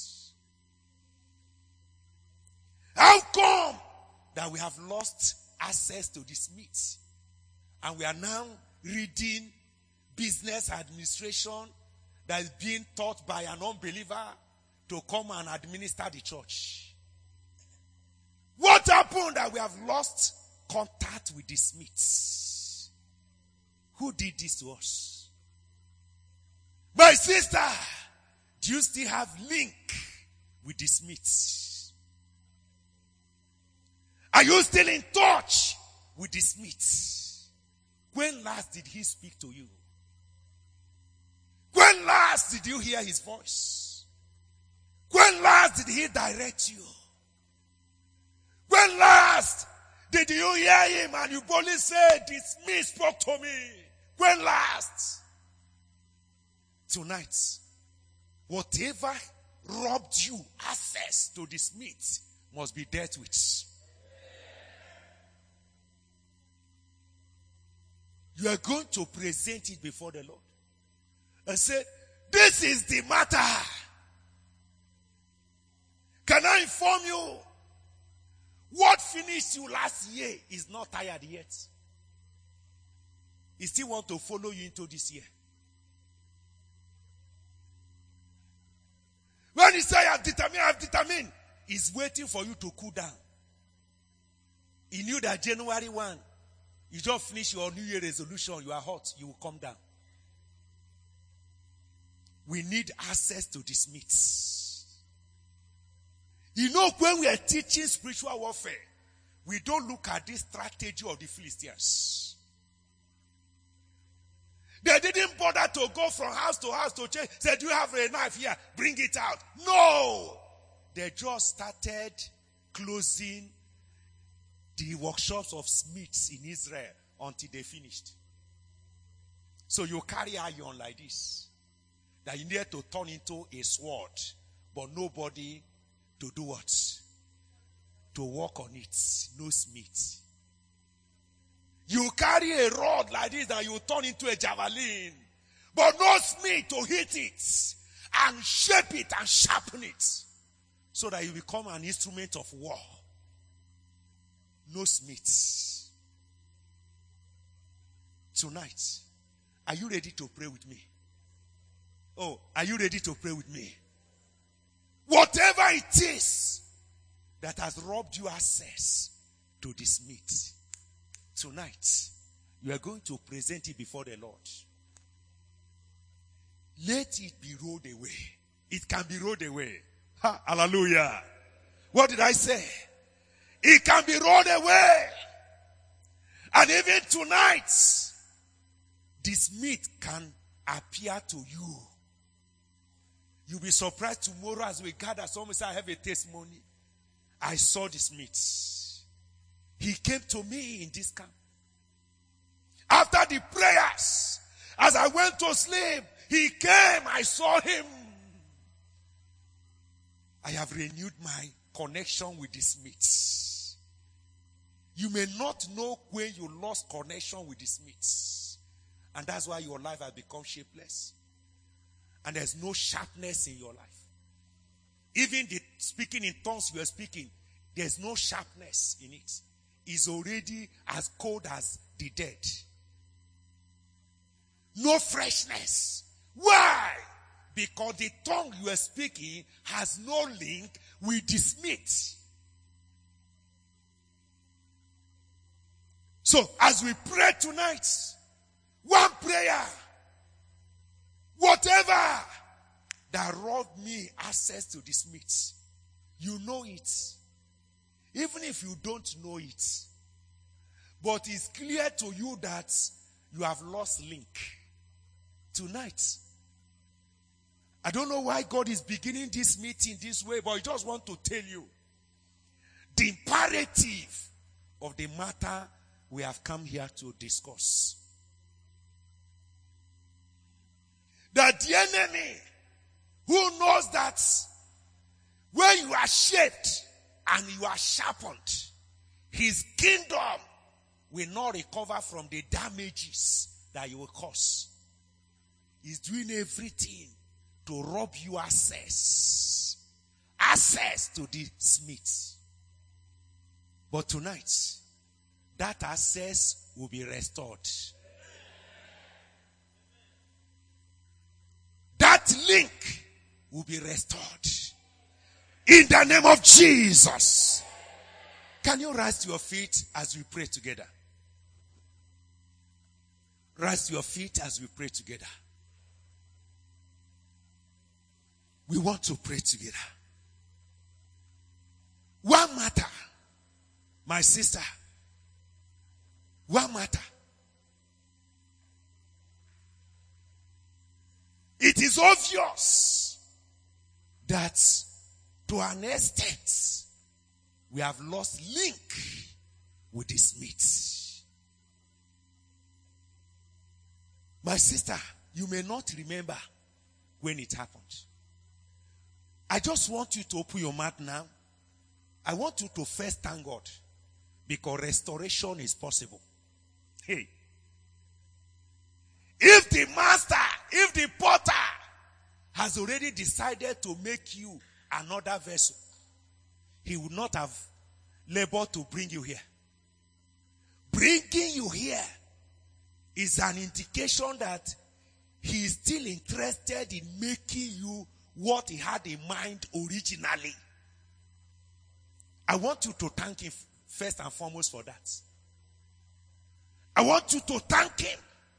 How come that we have lost access to the smiths? And we are now reading business administration that is being taught by an unbeliever to come and administer the church. What happened that we have lost contact with the smiths? Who did this to us? My sister, do you still have link with the Smiths? Are you still in touch with the Smiths? When last did he speak to you? When last did you hear his voice? When last did he direct you? When last did you hear him and you boldly said, "The Smith spoke to me"? When last? Tonight, whatever robbed you access to the Smith must be dealt with. You are going to present it before the Lord and say, "This is the matter. Can I inform you? What finished you last year is not tired yet. He still want to follow you into this year." When he say, I have determined, he's waiting for you to cool down. He knew that January 1, you just finish your New Year resolution, you are hot, you will come down. We need access to the Smiths. You know, when we are teaching spiritual warfare, we don't look at this strategy of the Philistines. They didn't bother to go from house to house to check. Said, "Do you have a knife here? Bring it out." No. They just started closing the workshops of Smiths in Israel until they finished. So you carry iron like this, that you need to turn into a sword, but nobody to do what? To work on it. No Smith. You carry a rod like this that you turn into a javelin, but no Smith to hit it and shape it and sharpen it so that you become an instrument of war. No Smiths. Tonight, are you ready to pray with me? Oh, are you ready to pray with me? Whatever it is that has robbed you access to the Smith, tonight, you are going to present it before the Lord. Let it be rolled away. It can be rolled away. Ha, hallelujah. What did I say? It can be rolled away. And even tonight, the Smith can appear to you. You'll be surprised tomorrow as we gather. Someone say, "I have a testimony. I saw the Smith. He came to me in this camp. After the prayers, as I went to sleep, he came, I saw him. I have renewed my connection with the Smiths." You may not know when you lost connection with the Smiths. And that's why your life has become shapeless. And there's no sharpness in your life. Even the speaking in tongues you are speaking, there's no sharpness in it. It's already as cold as the dead. No freshness. Why? Because the tongue you are speaking has no link with the Smith. So, as we pray tonight, one prayer, whatever that robbed me access to the Smith, you know it. Even if you don't know it, but it's clear to you that you have lost link. Tonight, I don't know why God is beginning this meeting this way, but I just want to tell you the imperative of the matter we have come here to discuss. That the enemy, who knows that when you are shaped and you are sharpened, his kingdom will not recover from the damages that you will cause. He's doing everything to rob you access to the Smith. But tonight, that access will be restored. That link will be restored. In the name of Jesus. Can you rise to your feet as we pray together? Rise to your feet as we pray together. We want to pray together. one matter, my sister, one matter. It is obvious that to an extent we have lost link with this meat. My sister, you may not remember when it happened. I just want you to open your mouth now. I want you to first thank God because restoration is possible. Hey. If the master, if the potter has already decided to make you another vessel, he would not have labored to bring you here. Bringing you here is an indication that he is still interested in making you what he had in mind originally. I want you to thank him first and foremost for that. I want you to thank him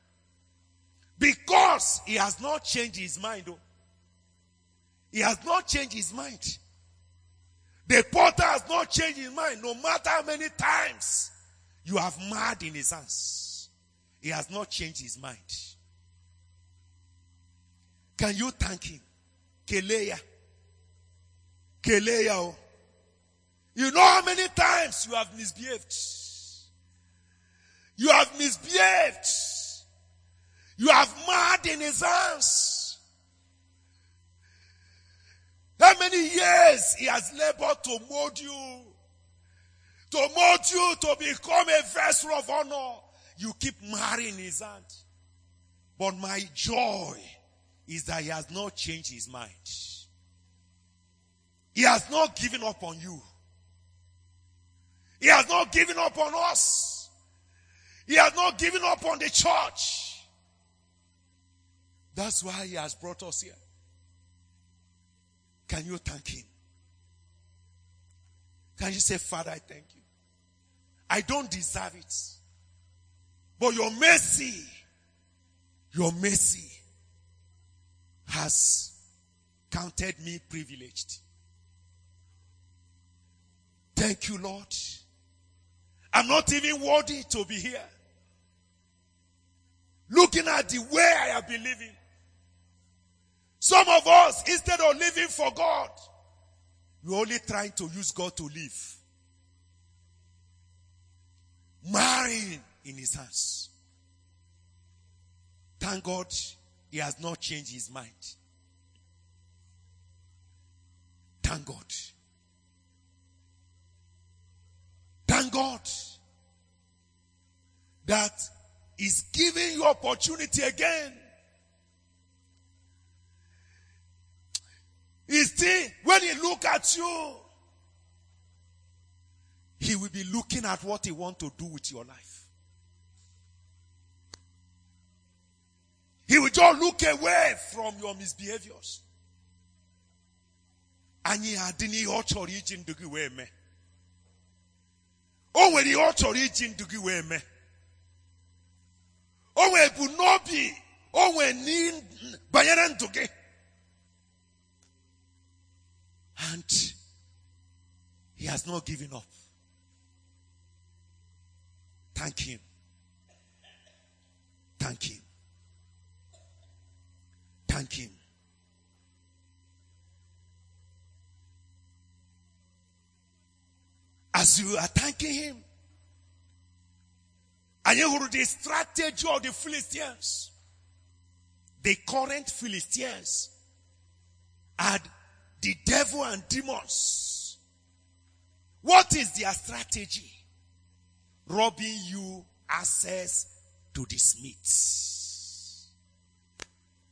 because he has not changed his mind. He has not changed his mind. The potter has not changed his mind. No matter how many times you have marred in his hands, he has not changed his mind. Can you thank him? Keleya. Keleya. You know how many times you have misbehaved. You have misbehaved. You have marred in his hands. How many years he has labored to mold you. To mold you to become a vessel of honor. You keep marring his hand. But my joy is that he has not changed his mind. He has not given up on you. He has not given up on us. He has not given up on the church. That's why he has brought us here. Can you thank him? Can you say, Father, I thank you. I don't deserve it. But your mercy has counted me privileged. Thank you, Lord. I'm not even worthy to be here. Looking at the way I have been living. Some of us, instead of living for God, we're only trying to use God to live. Marrying in his hands. Thank God he has not changed his mind. Thank God. Thank God that he's giving you opportunity again. He's still, when he look at you, he will be looking at what he wants to do with your life. He will just look away from your misbehaviors. And he had any origin to give me. Oh, when the origin to give me. Oh, when it not be. Oh, when need bayaran to get. And he has not given up. Thank him. Thank him. Thank him. As you are thanking him, and you heard the strategy of the Philistines, the current Philistines had the devil and demons. What is their strategy? Robbing you access to this meat.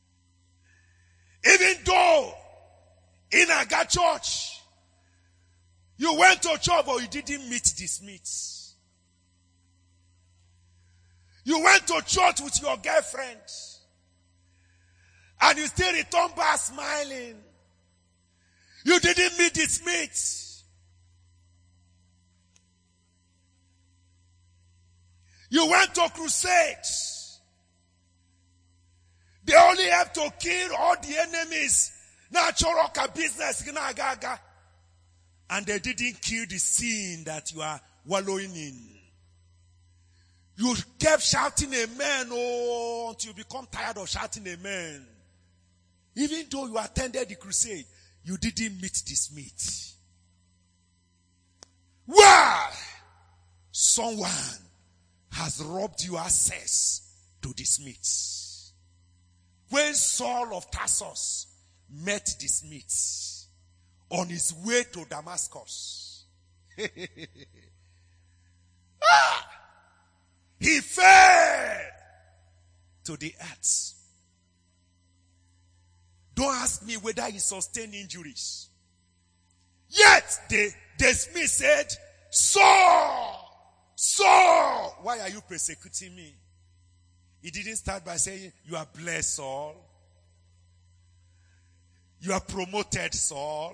Even though in Aga church, you went to church but you didn't meet this meat. You went to church with your girlfriend and you still return back smiling. You didn't meet this meat. You went to crusades. They only have to kill all the enemies. Natural business. and they didn't kill the sin that you are wallowing in. You kept shouting amen, until you become tired of shouting amen. Even though you attended the crusade, you didn't meet this meat. Why? Someone has robbed you access to this meat. When Saul of Tarsus met this meat on his way to Damascus, he fell to the earth. Don't ask me whether he sustained injuries. Yet the smith said, Saul, why are you persecuting me? He didn't start by saying, you are blessed, Saul. You are promoted, Saul.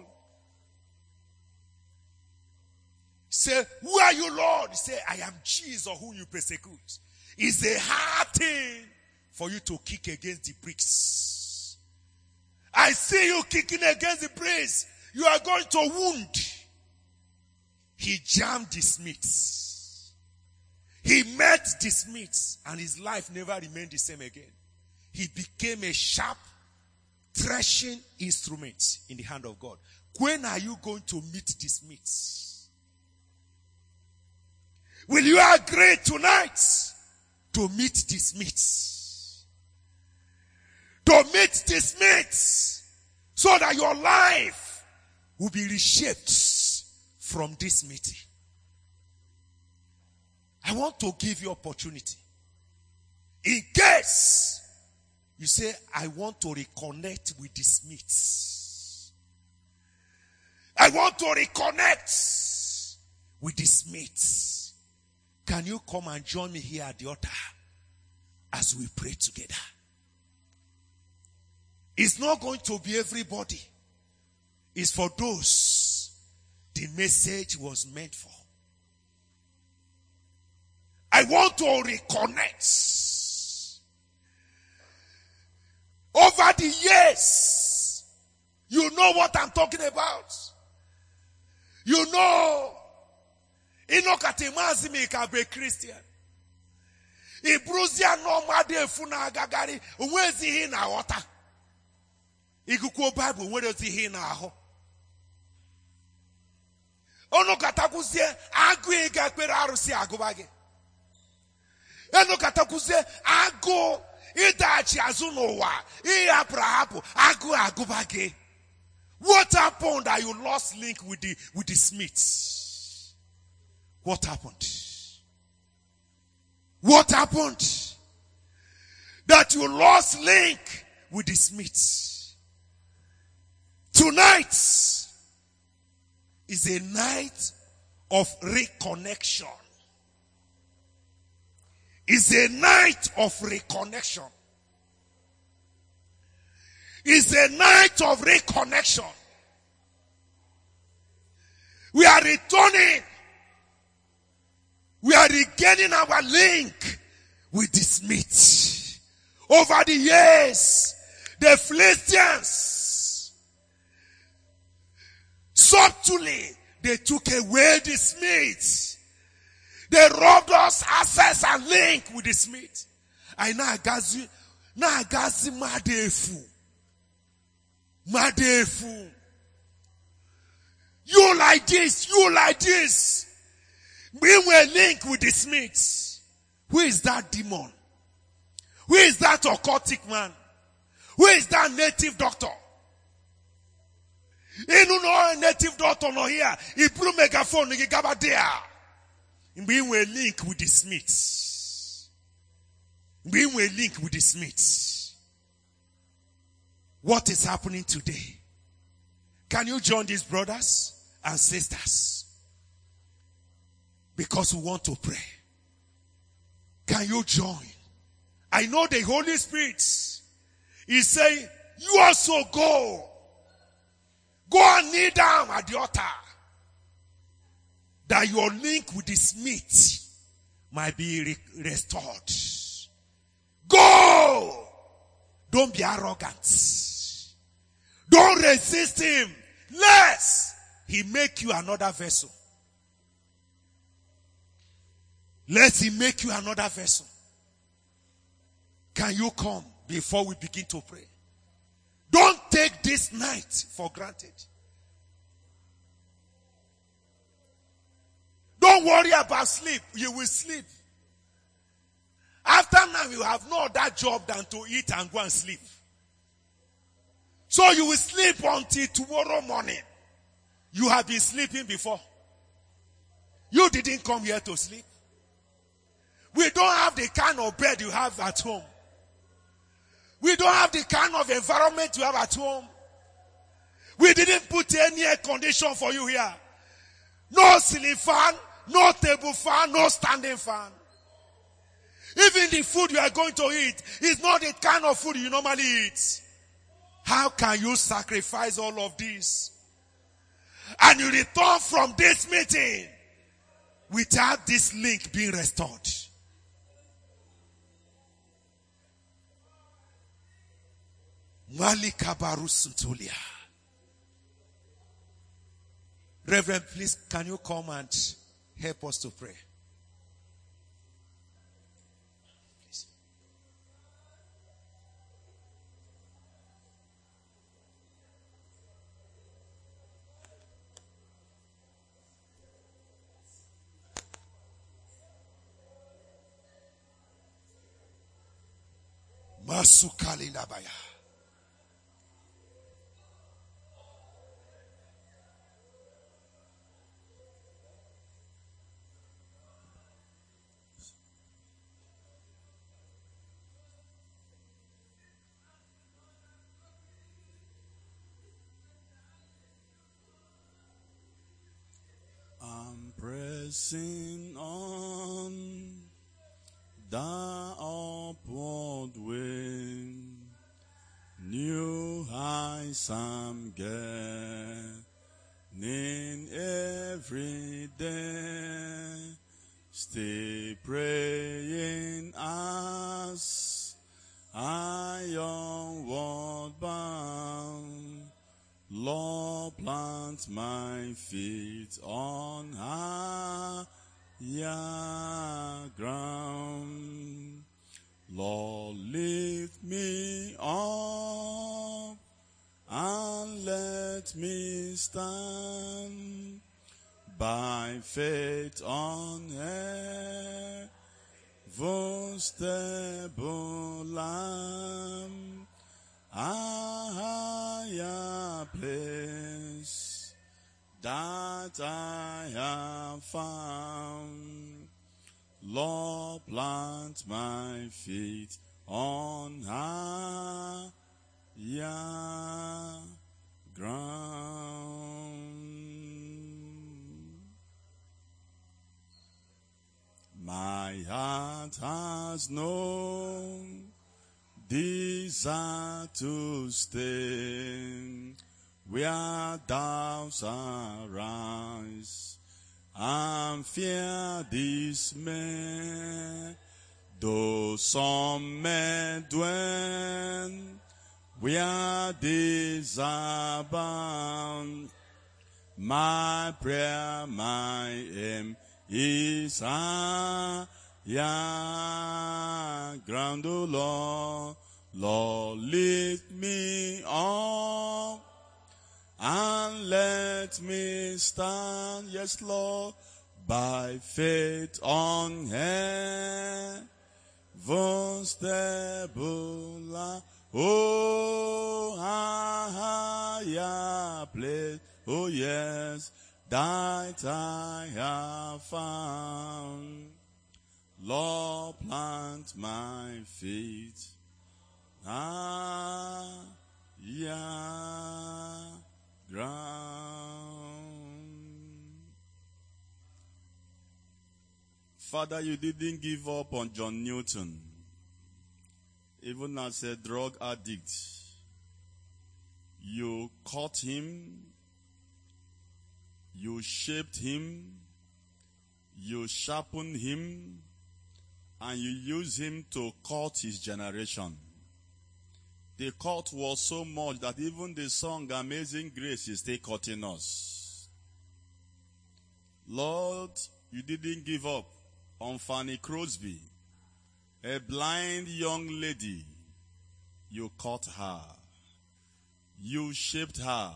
He said, who are you, Lord? He said, I am Jesus whom you persecute. It's a hard thing for you to kick against the bricks. I see you kicking against the bricks. You are going to wound. He jammed this meat. He met this meat, and his life never remained the same again. He became a sharp, threshing instrument in the hand of God. When are you going to meet this meat? Will you agree tonight to meet this meat? To meet this meat, so that your life will be reshaped from this meeting. I want to give you opportunity. In case you say, I want to reconnect with this meat. I want to reconnect with this meat. Can you come and join me here at the altar as we pray together? It's not going to be everybody. It's for those the message was meant for. I want to reconnect. Over the years, you know what I'm talking about. You know, Inokatemazi can be Christian. Ibruzia no made funa gagari, where's he in our water? Iguko Bible, where is he in our home? Ono katakuzie agu igakpera arusi agubage. Eno katakuzie agu idachi azunowa iaprahapu agu agubage. What happened that you lost link with the Smiths? What happened? What happened that you lost link with the Smiths? Tonight is a night of reconnection. It's a night of reconnection. It's a night of reconnection. We are returning. We are regaining our link with the Smith. Over the years, the Philistines subtly they took away the Smith. They robbed us access and link with the Smith. I now agazi madefu. Madefu. You like this. We were linked with the Smiths. Who is that demon? Who is that occultic man? Who is that native doctor? You know a native doctor no here. He blew megaphone. He gaba there. We were linked with the Smiths. We were linked with the Smiths. What is happening today? Can you join these brothers and sisters? Because we want to pray. Can you join? I know the Holy Spirit is saying, you also go. Go and kneel down at the altar. That your link with the Smith might be restored. Go! Don't be arrogant. Don't resist him. Lest he make you another vessel. Let him make you another vessel. Can you come before we begin to pray? Don't take this night for granted. Don't worry about sleep. You will sleep. After now, you have no other job than to eat and go and sleep. So you will sleep until tomorrow morning. You have been sleeping before. You didn't come here to sleep. We don't have the kind of bed you have at home. We don't have the kind of environment you have at home. We didn't put any air condition for you here. No ceiling fan, no table fan, no standing fan. Even the food you are going to eat is not the kind of food you normally eat. How can you sacrifice all of this? And you return from this meeting without this link being restored. Reverend, please, can you come and help us to pray? Please. Masukali labaya. Pressing on the upward way, new heights I'm gaining every day. Stay praying as I onward bound. Lord, plant my feet on higher ground. Lord, lift me up and let me stand by faith on heaven's stable land. A higher place that I have found. Lord, plant my feet on higher ground. My heart has known desire to stay where doubts arise and fear dismay. Though some men dwell where desire abound, my prayer, my aim is higher ground, O Lord. Lord, lift me up and let me stand, yes, Lord, by faith on heaven's stable land. Oh, higher place, oh yes, that I have found. Lord, plant my feet higher ground. Father, you didn't give up on John Newton, even as a drug addict. You caught him, you shaped him, you sharpened him, and you used him to cut his generation. The cut was so much that even the song Amazing Grace is still cutting us. Lord, you didn't give up on Fanny Crosby, a blind young lady. You caught her. You shaped her.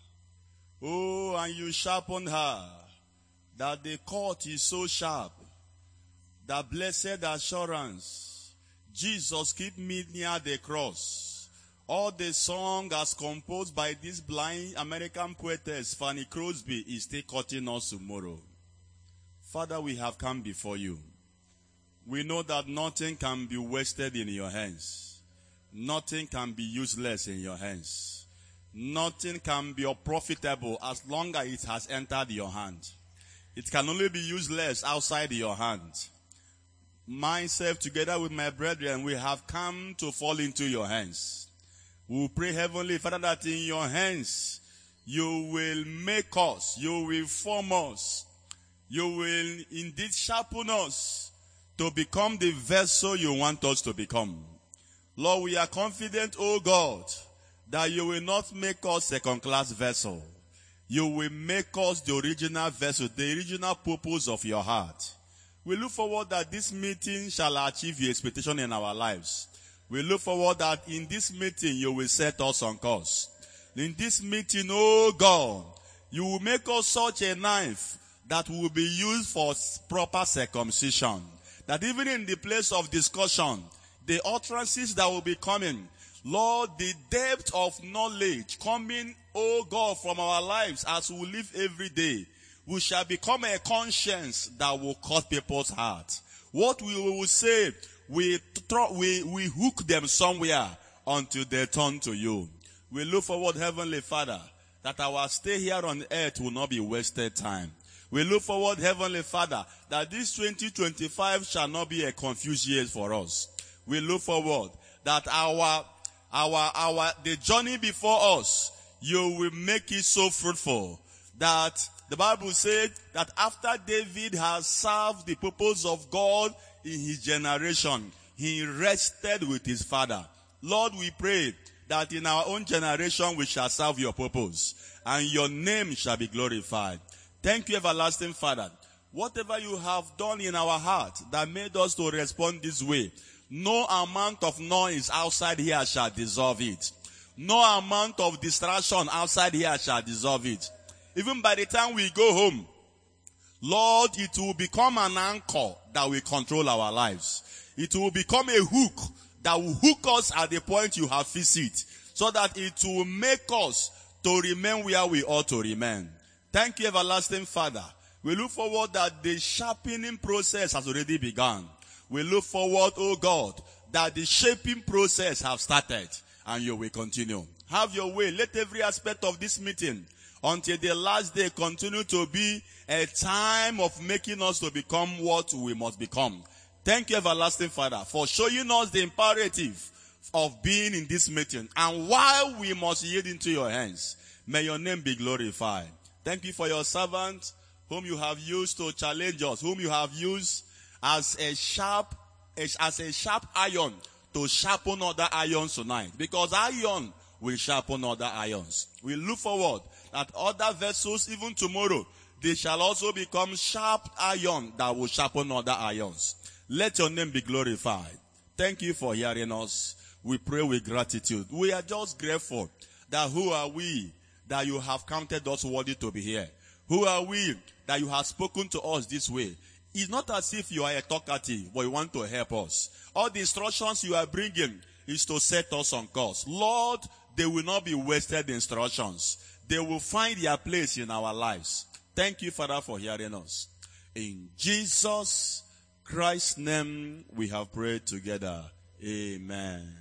Oh, and you sharpened her. That the cut is so sharp. That blessed assurance. Jesus, keep me near the cross. All the song as composed by this blind American poetess, Fanny Crosby, is still cutting us tomorrow. Father, we have come before you. We know that nothing can be wasted in your hands. Nothing can be useless in your hands. Nothing can be unprofitable as long as it has entered your hand. It can only be useless outside your hand. Myself, together with my brethren, we have come to fall into your hands. We will pray, Heavenly Father, that in your hands, you will make us, you will form us, you will indeed sharpen us to become the vessel you want us to become. Lord, we are confident, oh God, that you will not make us second-class vessel. You will make us the original vessel, the original purpose of your heart. We look forward that this meeting shall achieve your expectation in our lives. We look forward that in this meeting you will set us on course. In this meeting, oh God, you will make us such a knife that will be used for proper circumcision. That even in the place of discussion, the utterances that will be coming, Lord, the depth of knowledge coming, oh God, from our lives as we live every day, we shall become a conscience that will cut people's hearts. What we will say, we hook them somewhere until they turn to you. We look forward, Heavenly Father, that our stay here on earth will not be wasted time. We look forward, Heavenly Father, that this 2025 shall not be a confused year for us. We look forward that the journey before us, you will make it so fruitful that the Bible said that after David has served the purpose of God in his generation, he rested with his father. Lord, we pray that in our own generation we shall serve your purpose and your name shall be glorified. Thank you, everlasting Father. Whatever you have done in our heart that made us to respond this way, no amount of noise outside here shall dissolve it. No amount of distraction outside here shall dissolve it. Even by the time we go home, Lord, it will become an anchor that will control our lives. It will become a hook that will hook us at the point you have fixed it, so that it will make us to remain where we ought to remain. Thank you, everlasting Father. We look forward that the sharpening process has already begun. We look forward, oh God, that the shaping process has started and you will continue. Have your way. Let every aspect of this meeting until the last day continue to be a time of making us to become what we must become. Thank you, everlasting Father, for showing us the imperative of being in this meeting and why we must yield into your hands. May your name be glorified. Thank you for your servant whom you have used to challenge us, whom you have used as a sharp iron to sharpen other irons tonight. Because iron will sharpen other irons. We look forward that other vessels, even tomorrow, they shall also become sharp iron that will sharpen other irons. Let your name be glorified. Thank you for hearing us. We pray with gratitude. We are just grateful that who are we that you have counted us worthy to be here? Who are we that you have spoken to us this way? It's not as if you are a talkative, but you want to help us. All the instructions you are bringing is to set us on course. Lord, they will not be wasted instructions. They will find their place in our lives. Thank you, Father, for hearing us. In Jesus Christ's name we have prayed together. Amen.